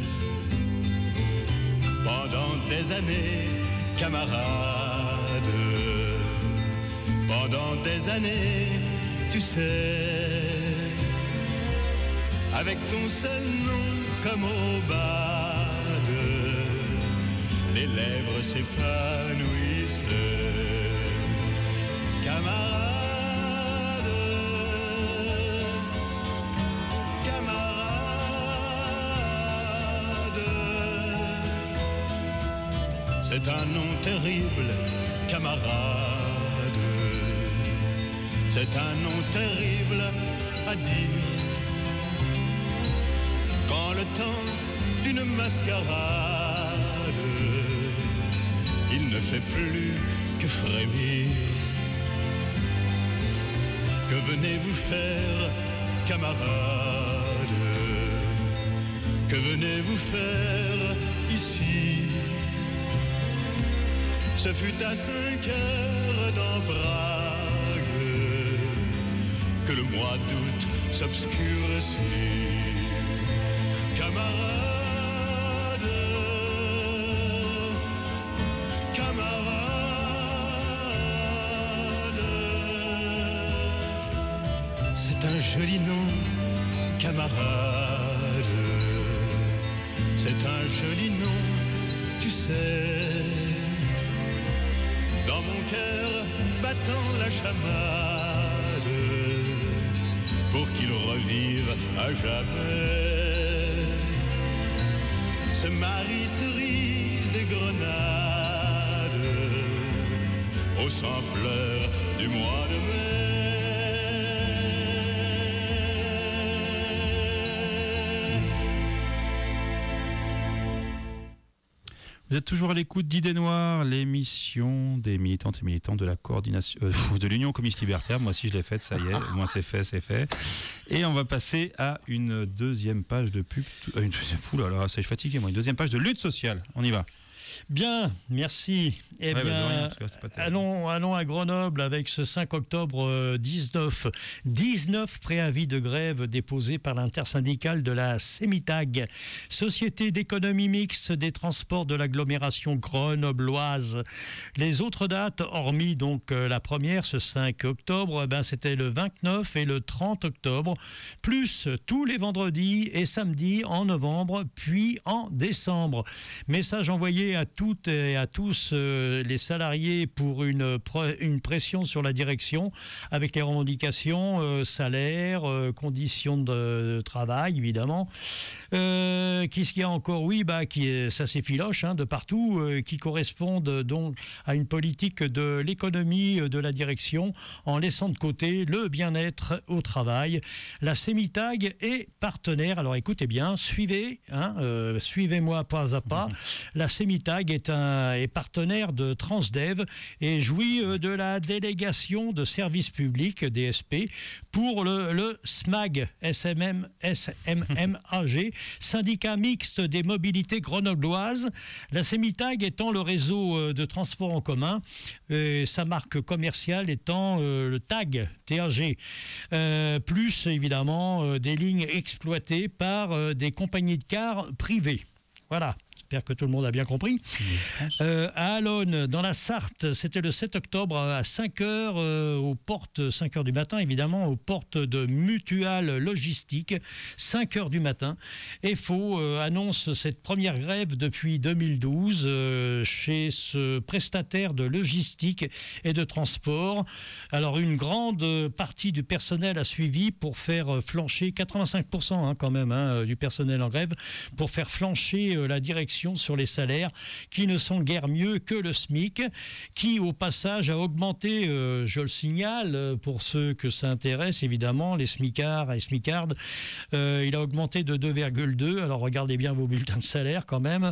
Pendant des années, camarade, pendant des années, tu sais, avec ton seul nom comme au bas, les lèvres s'épanouissent. Camarade, camarade, c'est un nom terrible, camarade. C'est un nom terrible à dire quand le temps d'une mascarade ne fait plus que frémir. Que venez-vous faire, camarades? Que venez-vous faire ici? Ce fut à cinq heures dans Prague que le mois d'août s'obscurcit. Camarades, camarades, c'est un joli nom, camarade. C'est un joli nom, tu sais. Dans mon cœur battant la chamade, pour qu'il revive à jamais. Ce Marie cerise et grenade, au sang fleur du mois de mai. Vous êtes toujours à l'écoute d'Idées Noires, l'émission des militantes et militants de la coordination euh, de l'Union communiste libertaire. Moi aussi je l'ai faite, ça y est, moi c'est fait, c'est fait. Et on va passer à une deuxième page de pub. Euh, une deuxième, ouh là là, ça, je suis fatigué moi. Une deuxième page de lutte sociale. On y va. Bien, merci. Eh ouais, bien, bah, rien, parce que là, c'est pas terrible. allons, allons à Grenoble avec ce cinq octobre dix-neuf. dix-neuf préavis de grève déposés par l'intersyndicale de la CEMITAG, Société d'économie mixte des transports de l'agglomération grenobloise. Les autres dates, hormis donc la première, ce cinq octobre, eh ben, c'était le vingt-neuf et le trente octobre, plus tous les vendredis et samedis en novembre, puis en décembre. Message envoyé à toutes et à tous euh, les salariés pour une, une pression sur la direction avec les revendications euh, salaire, euh, conditions de travail évidemment. Euh, Qu'est-ce qu'il y a encore? Oui, bah, qui est, ça s'effiloche hein, de partout, euh, qui correspondent donc à une politique de l'économie de la direction en laissant de côté le bien-être au travail. La CEMITAG est partenaire. Alors écoutez bien, suivez, hein, euh, suivez-moi pas à pas. La CEMITAG est, un, est partenaire de Transdev et jouit euh, de la délégation de services publics, D S P, pour le, le SMAG, S M M, S M M A G, syndicat mixte des mobilités grenobloises. La CEMITAG étant le réseau de transport en commun, et sa marque commerciale étant euh, le TAG, T A G, euh, plus évidemment euh, des lignes exploitées par euh, des compagnies de cars privées. Voilà. J'espère que tout le monde a bien compris. Euh, à Alonne, dans la Sarthe, c'était le sept octobre à cinq heures, euh, aux portes, cinq heures du matin, évidemment, aux portes de Mutual Logistique, cinq heures du matin. E F O euh, annonce cette première grève depuis deux mille douze euh, chez ce prestataire de logistique et de transport. Alors, une grande partie du personnel a suivi pour faire flancher, quatre-vingt-cinq pour cent hein, quand même hein, du personnel en grève, pour faire flancher euh, la direction sur les salaires qui ne sont guère mieux que le SMIC, qui au passage a augmenté, euh, je le signale, pour ceux que ça intéresse évidemment, les SMICards et SMICardes, euh, il a augmenté de deux virgule deux, alors regardez bien vos bulletins de salaire quand même,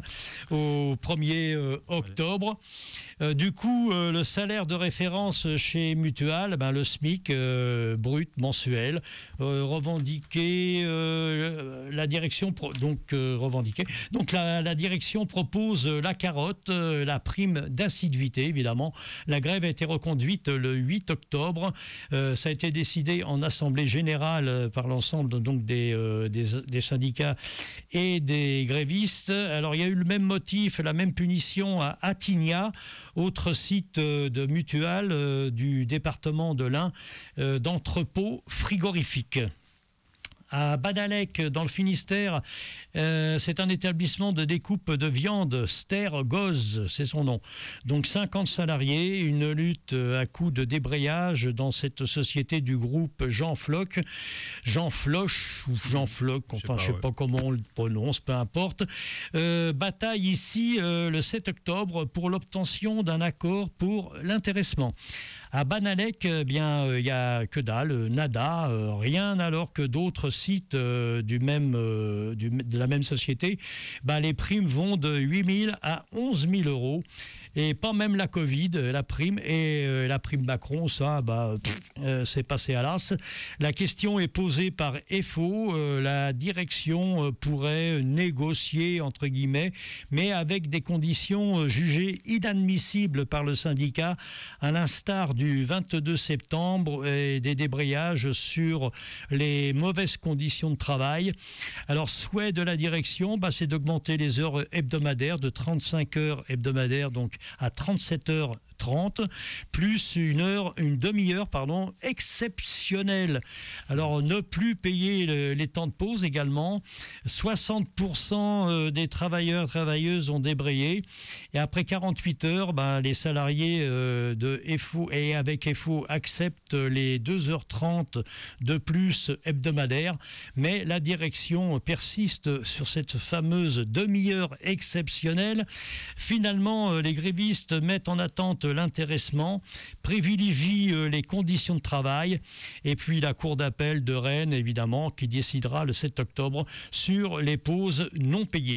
au premier euh, octobre. Euh, du coup, euh, le salaire de référence chez Mutual, ben, le SMIC euh, brut mensuel, euh, revendiqué, euh, la direction, pro- donc euh, revendiqué, donc la, la direction propose la carotte, euh, la prime d'assiduité, évidemment. La grève a été reconduite le huit octobre. Euh, ça a été décidé en assemblée générale euh, par l'ensemble donc des, euh, des, des syndicats et des grévistes. Alors, il y a eu le même motif, la même punition à Attigna, autre site de Mutual euh, du département de l'Ain, euh, d'entrepôt frigorifique. À Badalec, dans le Finistère, euh, c'est un établissement de découpe de viande, Ster Goz, c'est son nom. Donc cinquante salariés, une lutte à coups de débrayage dans cette société du groupe Jean Floch, Jean Floch ou Jean Floch, enfin je ne sais pas, ouais. pas comment on le prononce, peu importe. Euh, bataille ici euh, le sept octobre pour l'obtention d'un accord pour l'intéressement. À Banalec, eh bien, il euh, n'y a que dalle, nada, euh, rien, alors que d'autres sites euh, du même, euh, du, de la même société, bah, les primes vont de huit mille à onze mille euros. et pas même la Covid, la prime, et euh, la prime Macron, ça, bah, pff, euh, c'est passé à l'as. La question est posée par F O, euh, la direction euh, pourrait négocier, entre guillemets, mais avec des conditions euh, jugées inadmissibles par le syndicat, à l'instar du vingt-deux septembre et des débrayages sur les mauvaises conditions de travail. Alors, souhait de la direction, bah, c'est d'augmenter les heures hebdomadaires de trente-cinq heures hebdomadaires, donc à trente-sept heures trente, plus une heure, une demi-heure, pardon, exceptionnelle. Alors, ne plus payer le, les temps de pause également. soixante pour cent des travailleurs, travailleuses ont débrayé. Et après quarante-huit heures, ben, les salariés euh, de F O et avec F O acceptent les deux heures trente de plus hebdomadaires. Mais la direction persiste sur cette fameuse demi-heure exceptionnelle. Finalement, les grévistes mettent en attente l'intéressement, privilégie les conditions de travail, et puis la Cour d'appel de Rennes, évidemment, qui décidera le sept octobre sur les pauses non payées.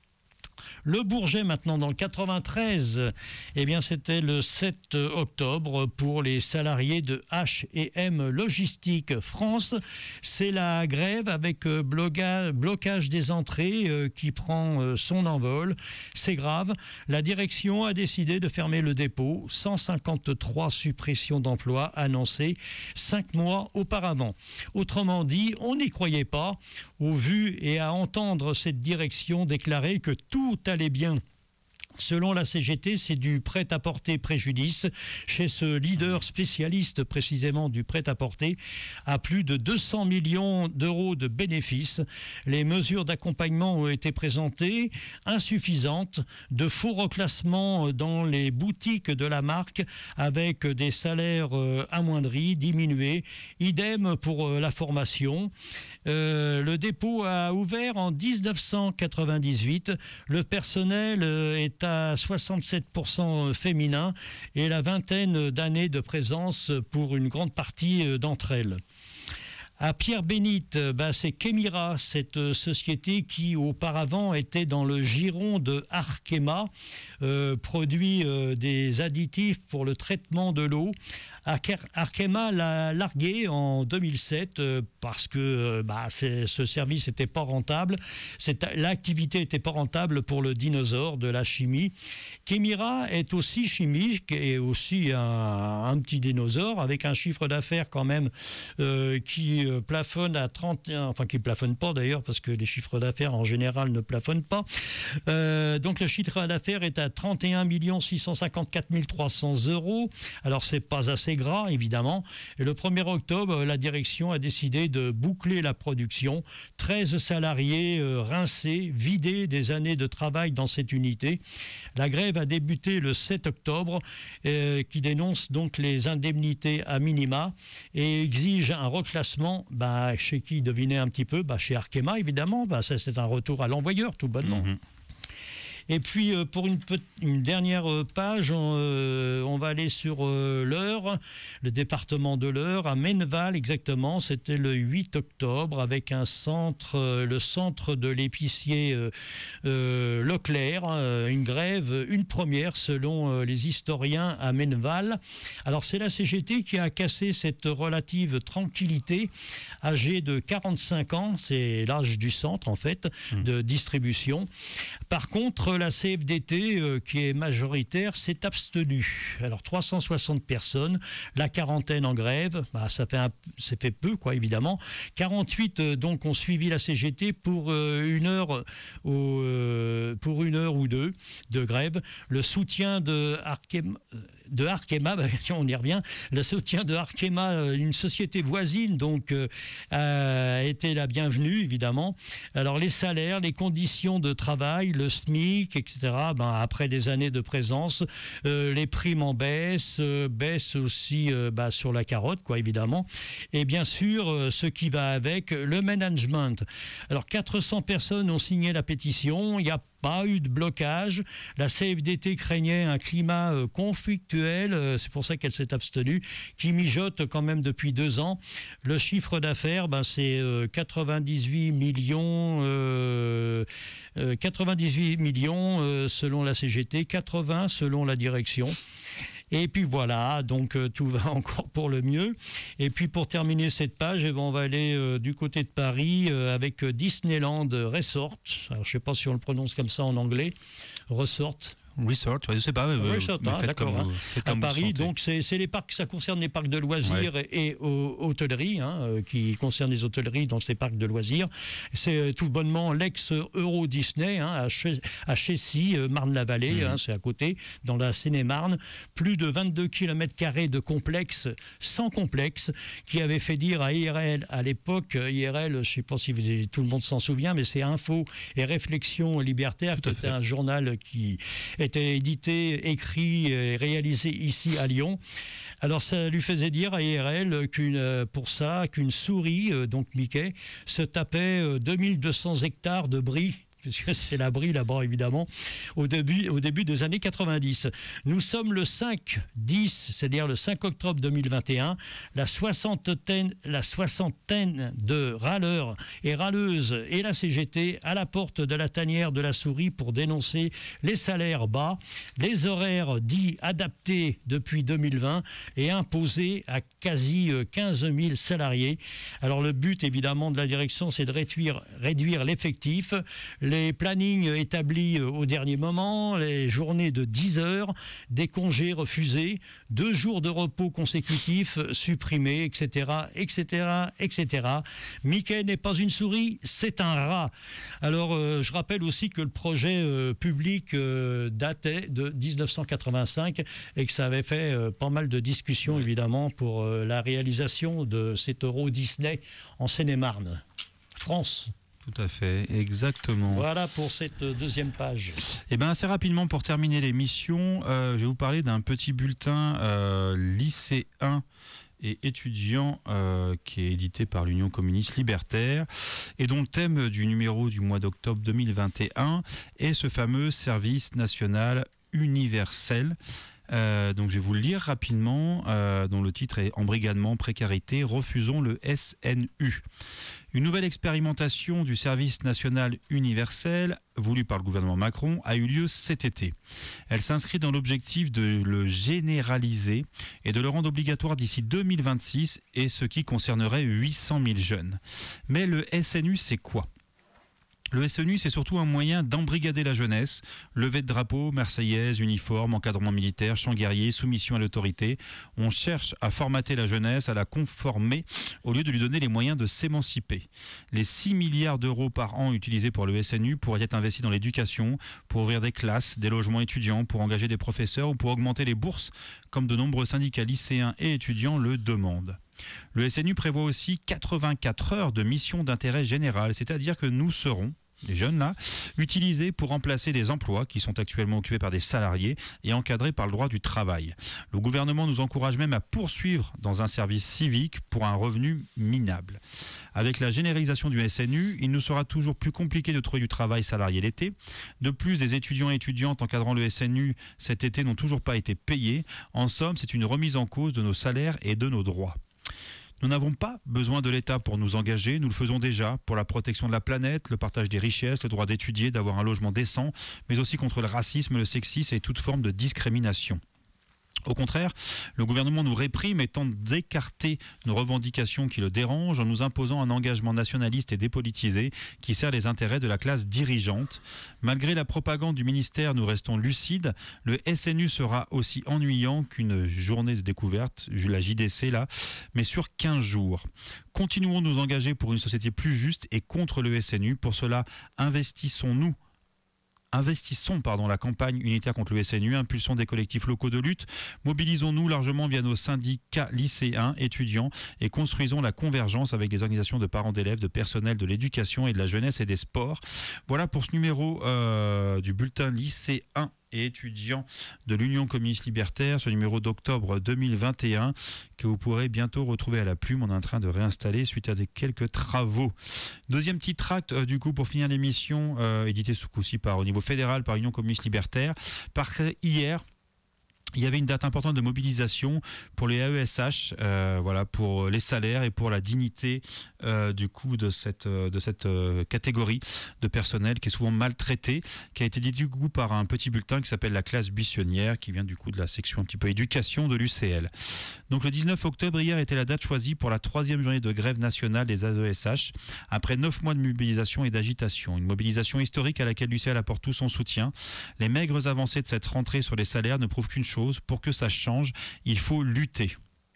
Le Bourget, maintenant, dans le quatre-vingt-treize, eh bien, c'était le sept octobre pour les salariés de H et M Logistique France. C'est la grève avec bloga, blocage des entrées euh, qui prend euh, son envol. C'est grave. La direction a décidé de fermer le dépôt. cent cinquante-trois suppressions d'emplois annoncées cinq mois auparavant. Autrement dit, on n'y croyait pas. Au vu et à entendre cette direction déclarer que tout allait bien. Selon la C G T, c'est du prêt-à-porter préjudice chez ce leader spécialiste précisément du prêt-à-porter à plus de deux cents millions d'euros de bénéfices. Les mesures d'accompagnement ont été présentées, insuffisantes, de faux reclassements dans les boutiques de la marque avec des salaires amoindris, diminués. Idem pour la formation. Euh, le dépôt a ouvert en dix-neuf cent quatre-vingt-dix-huit. Le personnel est à soixante-sept pour cent féminin et la vingtaine d'années de présence pour une grande partie d'entre elles. À Pierre-Bénite, ben c'est Kémira, cette société qui auparavant était dans le giron de Arkema, euh, produit euh, des additifs pour le traitement de l'eau. Arkema l'a largué en deux mille sept euh, parce que euh, bah, ce service n'était pas rentable. L'activité n'était pas rentable pour le dinosaure de la chimie. Kémira est aussi chimique et aussi un, un petit dinosaure avec un chiffre d'affaires quand même euh, qui plafonne à trente et un, enfin qui ne plafonne pas d'ailleurs parce que les chiffres d'affaires en général ne plafonnent pas. Euh, donc le chiffre d'affaires est à trente et un millions six cent cinquante-quatre mille trois cents euros. Alors c'est pas assez gras évidemment. Et le premier octobre, la direction a décidé de boucler la production. treize salariés euh, rincés, vidés des années de travail dans cette unité. La grève a débuté le sept octobre euh, qui dénonce donc les indemnités à minima et exige un reclassement. Bah, chez qui, devinez un petit peu, bah, chez Arkema évidemment, bah, ça, c'est un retour à l'envoyeur tout bonnement. Mmh. Et puis, euh, pour une, une dernière page, on, euh, on va aller sur euh, l'Eure, le département de l'Eure, à Menneval exactement. C'était le huit octobre, avec un centre, euh, le centre de l'épicier euh, euh, Leclerc, euh, une grève, une première selon euh, les historiens à Menneval. Alors, c'est la C G T qui a cassé cette relative tranquillité, âgée de quarante-cinq ans, c'est l'âge du centre en fait, mmh. de distribution. Par contre, la C F D T, euh, qui est majoritaire, s'est abstenue. Alors, trois cent soixante personnes, la quarantaine en grève, bah, ça fait, un, ça fait peu, quoi, évidemment. quarante-huit, euh, donc, ont suivi la C G T pour, euh, une heure, au, euh, pour une heure ou deux de grève. Le soutien de Arkema... de Arkema, bah, on y revient, le soutien de Arkema, une société voisine, donc, euh, a été la bienvenue, évidemment. Alors, les salaires, les conditions de travail, le SMIC, et cetera, ben, après des années de présence, euh, les primes en baisse, euh, baisse aussi euh, bah, sur la carotte, quoi, évidemment. Et bien sûr, euh, ce qui va avec, le management. Alors, quatre cents personnes ont signé la pétition, il y a pas eu de blocage. La C F D T craignait un climat euh, conflictuel, euh, c'est pour ça qu'elle s'est abstenue, qui mijote quand même depuis deux ans. Le chiffre d'affaires, ben, c'est euh, quatre-vingt-dix-huit millions, euh, Euh, quatre-vingt-dix-huit millions euh, selon la C G T, quatre-vingts selon la direction. Et puis voilà, donc euh, tout va encore pour le mieux. Et puis pour terminer cette page, eh ben, on va aller euh, du côté de Paris euh, avec Disneyland Resort. Alors, je ne sais pas si on le prononce comme ça en anglais. Resort. Resort, je ne sais pas. Euh, Resort, hein, d'accord. Hein. À Paris, donc c'est, c'est les parcs, ça concerne les parcs de loisirs ouais. et, et euh, hôtellerie, hein, euh, qui concerne les hôtelleries dans ces parcs de loisirs. C'est euh, tout bonnement l'ex-Euro Disney, hein, à, Ch- à Chessy, euh, Marne-la-Vallée, mmh. hein, c'est à côté, dans la Seine-et-Marne. Plus de vingt-deux kilomètres carrés de complexes, sans complexe, qui avait fait dire à I R L, à l'époque, I R L, je ne sais pas si vous, tout le monde s'en souvient, mais c'est Info et Réflexion Libertaire, qui était un journal qui était édité, écrit et réalisé ici à Lyon. Alors ça lui faisait dire à I R L qu'une, pour ça qu'une souris, donc Mickey, se tapait deux mille deux cents hectares de brie, puisque c'est la brie là-bas évidemment, au début, au début des années quatre-vingt-dix. Nous sommes le cinq dix, c'est-à-dire le cinq octobre deux mille vingt et un, la soixantaine, la soixantaine de râleurs et râleuses et la C G T à la porte de la tanière de la souris pour dénoncer les salaires bas, les horaires dits adaptés depuis deux mille vingt et imposés à quasi quinze mille salariés. Alors le but évidemment de la direction, c'est de réduire, réduire l'effectif, les plannings établis au dernier moment, les journées de dix heures, des congés refusés, deux jours de repos consécutifs supprimés, et cetera, et cetera, et cetera. Mickey n'est pas une souris, c'est un rat. Alors, euh, je rappelle aussi que le projet euh, public euh, datait de dix-neuf cent quatre-vingt-cinq et que ça avait fait euh, pas mal de discussions, ouais. évidemment, pour euh, la réalisation de cet Euro Disney en Seine-et-Marne. France. Tout à fait, exactement. Voilà pour cette deuxième page. Eh bien, assez rapidement, pour terminer l'émission, euh, je vais vous parler d'un petit bulletin euh, lycéen et étudiant euh, qui est édité par l'Union communiste libertaire et dont le thème du numéro du mois d'octobre deux mille vingt et un est ce fameux service national universel. Euh, donc je vais vous le lire rapidement, euh, dont le titre est « Embrigadement, précarité, refusons le S N U ». Une nouvelle expérimentation du service national universel, voulue par le gouvernement Macron, a eu lieu cet été. Elle s'inscrit dans l'objectif de le généraliser et de le rendre obligatoire d'ici deux mille vingt-six, et ce qui concernerait huit cent mille jeunes. Mais le S N U, c'est quoi ? Le S N U, c'est surtout un moyen d'embrigader la jeunesse, levée de drapeaux, marseillaise, uniforme, encadrement militaire, chant guerrier, soumission à l'autorité. On cherche à formater la jeunesse, à la conformer, au lieu de lui donner les moyens de s'émanciper. Les six milliards d'euros par an utilisés pour le S N U pourraient être investis dans l'éducation, pour ouvrir des classes, des logements étudiants, pour engager des professeurs ou pour augmenter les bourses, comme de nombreux syndicats lycéens et étudiants le demandent. Le S N U prévoit aussi quatre-vingt-quatre heures de mission d'intérêt général, c'est-à-dire que nous serons, les jeunes là, utilisés pour remplacer des emplois qui sont actuellement occupés par des salariés et encadrés par le droit du travail. Le gouvernement nous encourage même à poursuivre dans un service civique pour un revenu minable. Avec la généralisation du S N U, il nous sera toujours plus compliqué de trouver du travail salarié l'été. De plus, des étudiants et étudiantes encadrant le S N U cet été n'ont toujours pas été payés. En somme, c'est une remise en cause de nos salaires et de nos droits. Nous n'avons pas besoin de l'État pour nous engager, nous le faisons déjà pour la protection de la planète, le partage des richesses, le droit d'étudier, d'avoir un logement décent, mais aussi contre le racisme, le sexisme et toute forme de discrimination. Au contraire, le gouvernement nous réprime et tente d'écarter nos revendications qui le dérangent en nous imposant un engagement nationaliste et dépolitisé qui sert les intérêts de la classe dirigeante. Malgré la propagande du ministère, nous restons lucides. Le S N U sera aussi ennuyant qu'une journée de découverte, la J D C là, mais sur quinze jours. Continuons de nous engager pour une société plus juste et contre le S N U. Pour cela, investissons-nous Investissons pardon, la campagne unitaire contre le S N U, impulsons des collectifs locaux de lutte, mobilisons-nous largement via nos syndicats lycéens, étudiants et construisons la convergence avec les organisations de parents d'élèves, de personnel de l'éducation et de la jeunesse et des sports. Voilà pour ce numéro euh, du bulletin lycéen et étudiants de l'Union communiste libertaire, ce numéro d'octobre deux mille vingt et un que vous pourrez bientôt retrouver à la plume. On est en train de réinstaller suite à des quelques travaux. Deuxième petit tract euh, du coup pour finir l'émission, euh, édité ce coup-ci par au niveau fédéral par l'Union communiste libertaire, par hier. Il y avait une date importante de mobilisation pour les A E S H, euh, voilà, pour les salaires et pour la dignité euh, du coup de cette, de cette euh, catégorie de personnel qui est souvent maltraité, qui a été dit du coup par un petit bulletin qui s'appelle la classe buissonnière, qui vient du coup de la section un petit peu éducation de l'U C L. Donc le dix-neuf octobre, hier, était la date choisie pour la troisième journée de grève nationale des A E S H, après neuf mois de mobilisation et d'agitation. Une mobilisation historique à laquelle l'U C L apporte tout son soutien. Les maigres avancées de cette rentrée sur les salaires ne prouvent qu'une chose: pour que ça change, il faut lutter.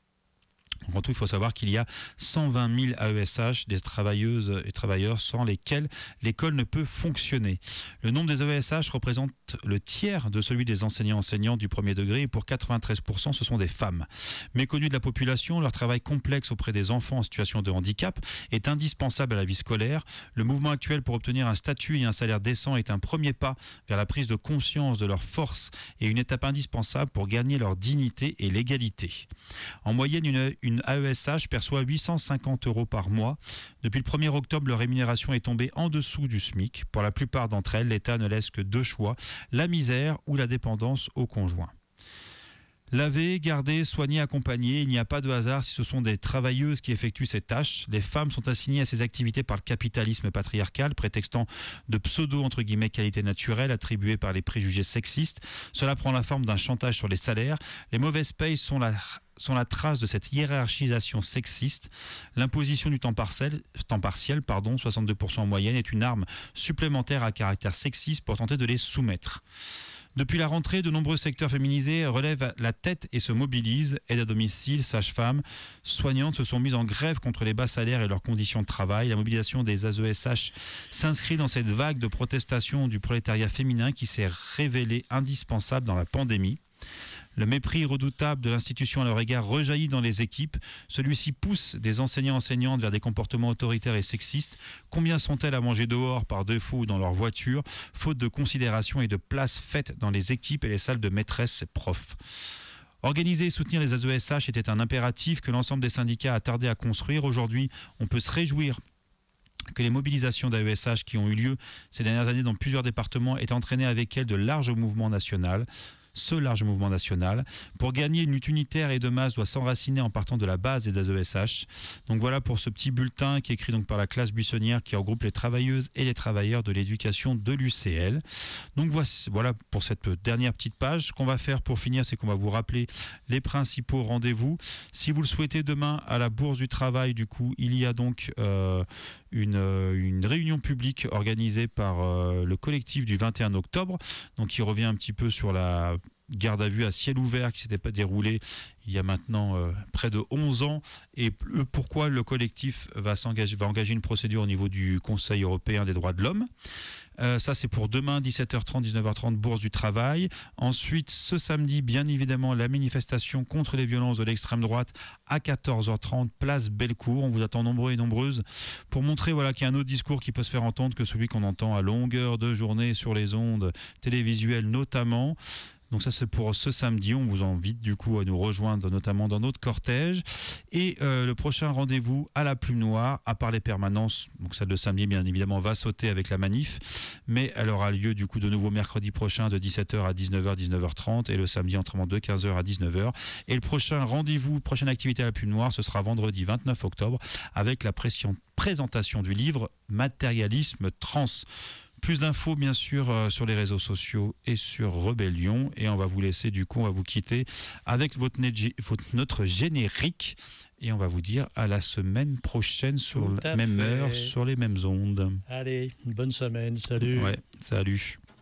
En tout, il faut savoir qu'il y a cent vingt mille A E S H, des travailleuses et travailleurs sans lesquels l'école ne peut fonctionner. Le nombre des A E S H représente le tiers de celui des enseignants-enseignants du premier degré et pour quatre-vingt-treize pour cent, ce sont des femmes. Méconnus de la population, leur travail complexe auprès des enfants en situation de handicap est indispensable à la vie scolaire. Le mouvement actuel pour obtenir un statut et un salaire décent est un premier pas vers la prise de conscience de leurs forces et une étape indispensable pour gagner leur dignité et l'égalité. En moyenne, une, une Une A E S H perçoit huit cent cinquante euros par mois. Depuis le premier octobre, leur rémunération est tombée en dessous du SMIC. Pour la plupart d'entre elles, l'État ne laisse que deux choix: la misère ou la dépendance au conjoint. Laver, garder, soigner, accompagner, il n'y a pas de hasard si ce sont des travailleuses qui effectuent ces tâches. Les femmes sont assignées à ces activités par le capitalisme patriarcal, prétextant de pseudo entre guillemets qualités naturelles attribuées par les préjugés sexistes. Cela prend la forme d'un chantage sur les salaires. Les mauvaises payes sont la sont la trace de cette hiérarchisation sexiste. L'imposition du temps partiel, temps partiel pardon, soixante-deux pour cent en moyenne, est une arme supplémentaire à caractère sexiste pour tenter de les soumettre. Depuis la rentrée, de nombreux secteurs féminisés relèvent la tête et se mobilisent. Aide à domicile, sages-femmes, soignantes se sont mises en grève contre les bas salaires et leurs conditions de travail. La mobilisation des A E S H s'inscrit dans cette vague de protestation du prolétariat féminin qui s'est révélée indispensable dans la pandémie. Le mépris redoutable de l'institution à leur égard rejaillit dans les équipes. Celui-ci pousse des enseignants-enseignantes vers des comportements autoritaires et sexistes. Combien sont-elles à manger dehors par défaut ou dans leur voiture, faute de considération et de place faite dans les équipes et les salles de maîtresses et profs? Organiser et soutenir les A E S H était un impératif que l'ensemble des syndicats a tardé à construire. Aujourd'hui, on peut se réjouir que les mobilisations d'A E S H qui ont eu lieu ces dernières années dans plusieurs départements aient entraîné avec elles de larges mouvements nationaux. Ce large mouvement national, pour gagner une lutte unitaire et de masse, doit s'enraciner en partant de la base des A E S H. Donc voilà pour ce petit bulletin qui est écrit donc par la classe buissonnière qui regroupe les travailleuses et les travailleurs de l'éducation de l'U C L. Donc voici, voilà pour cette dernière petite page. Ce qu'on va faire pour finir, c'est qu'on va vous rappeler les principaux rendez-vous. Si vous le souhaitez, demain à la Bourse du Travail, du coup, il y a donc euh, une, une réunion publique organisée par euh, le collectif du vingt et un octobre, donc qui revient un petit peu sur la garde à vue à ciel ouvert qui s'était pas déroulée il y a maintenant euh, près de onze ans, et pourquoi le collectif va, s'engager, va engager une procédure au niveau du Conseil européen des droits de l'homme. Euh, ça, c'est pour demain, dix-sept heures trente, dix-neuf heures trente, Bourse du Travail. Ensuite, ce samedi, bien évidemment, la manifestation contre les violences de l'extrême droite à quatorze heures trente, place Bellecour. On vous attend nombreux et nombreuses pour montrer voilà, qu'il y a un autre discours qui peut se faire entendre que celui qu'on entend à longueur de journée sur les ondes télévisuelles notamment. Donc ça, c'est pour ce samedi. On vous invite du coup à nous rejoindre notamment dans notre cortège. Et euh, le prochain rendez-vous à la Plume Noire, à part les permanences, donc celle de samedi bien évidemment va sauter avec la manif, mais elle aura lieu du coup de nouveau mercredi prochain de dix-sept heures à dix-neuf heures, dix-neuf heures trente, et le samedi autrement de quinze heures à dix-neuf heures. Et le prochain rendez-vous, prochaine activité à la Plume Noire, ce sera vendredi vingt-neuf octobre avec la présentation du livre Matérialisme Trans. Plus d'infos bien sûr euh, sur les réseaux sociaux et sur Rebellion, et on va vous laisser du coup, on va vous quitter avec votre, votre, notre générique, et on va vous dire à la semaine prochaine sur la même heure, sur les mêmes ondes. Allez, une bonne semaine, salut. Ouais, salut.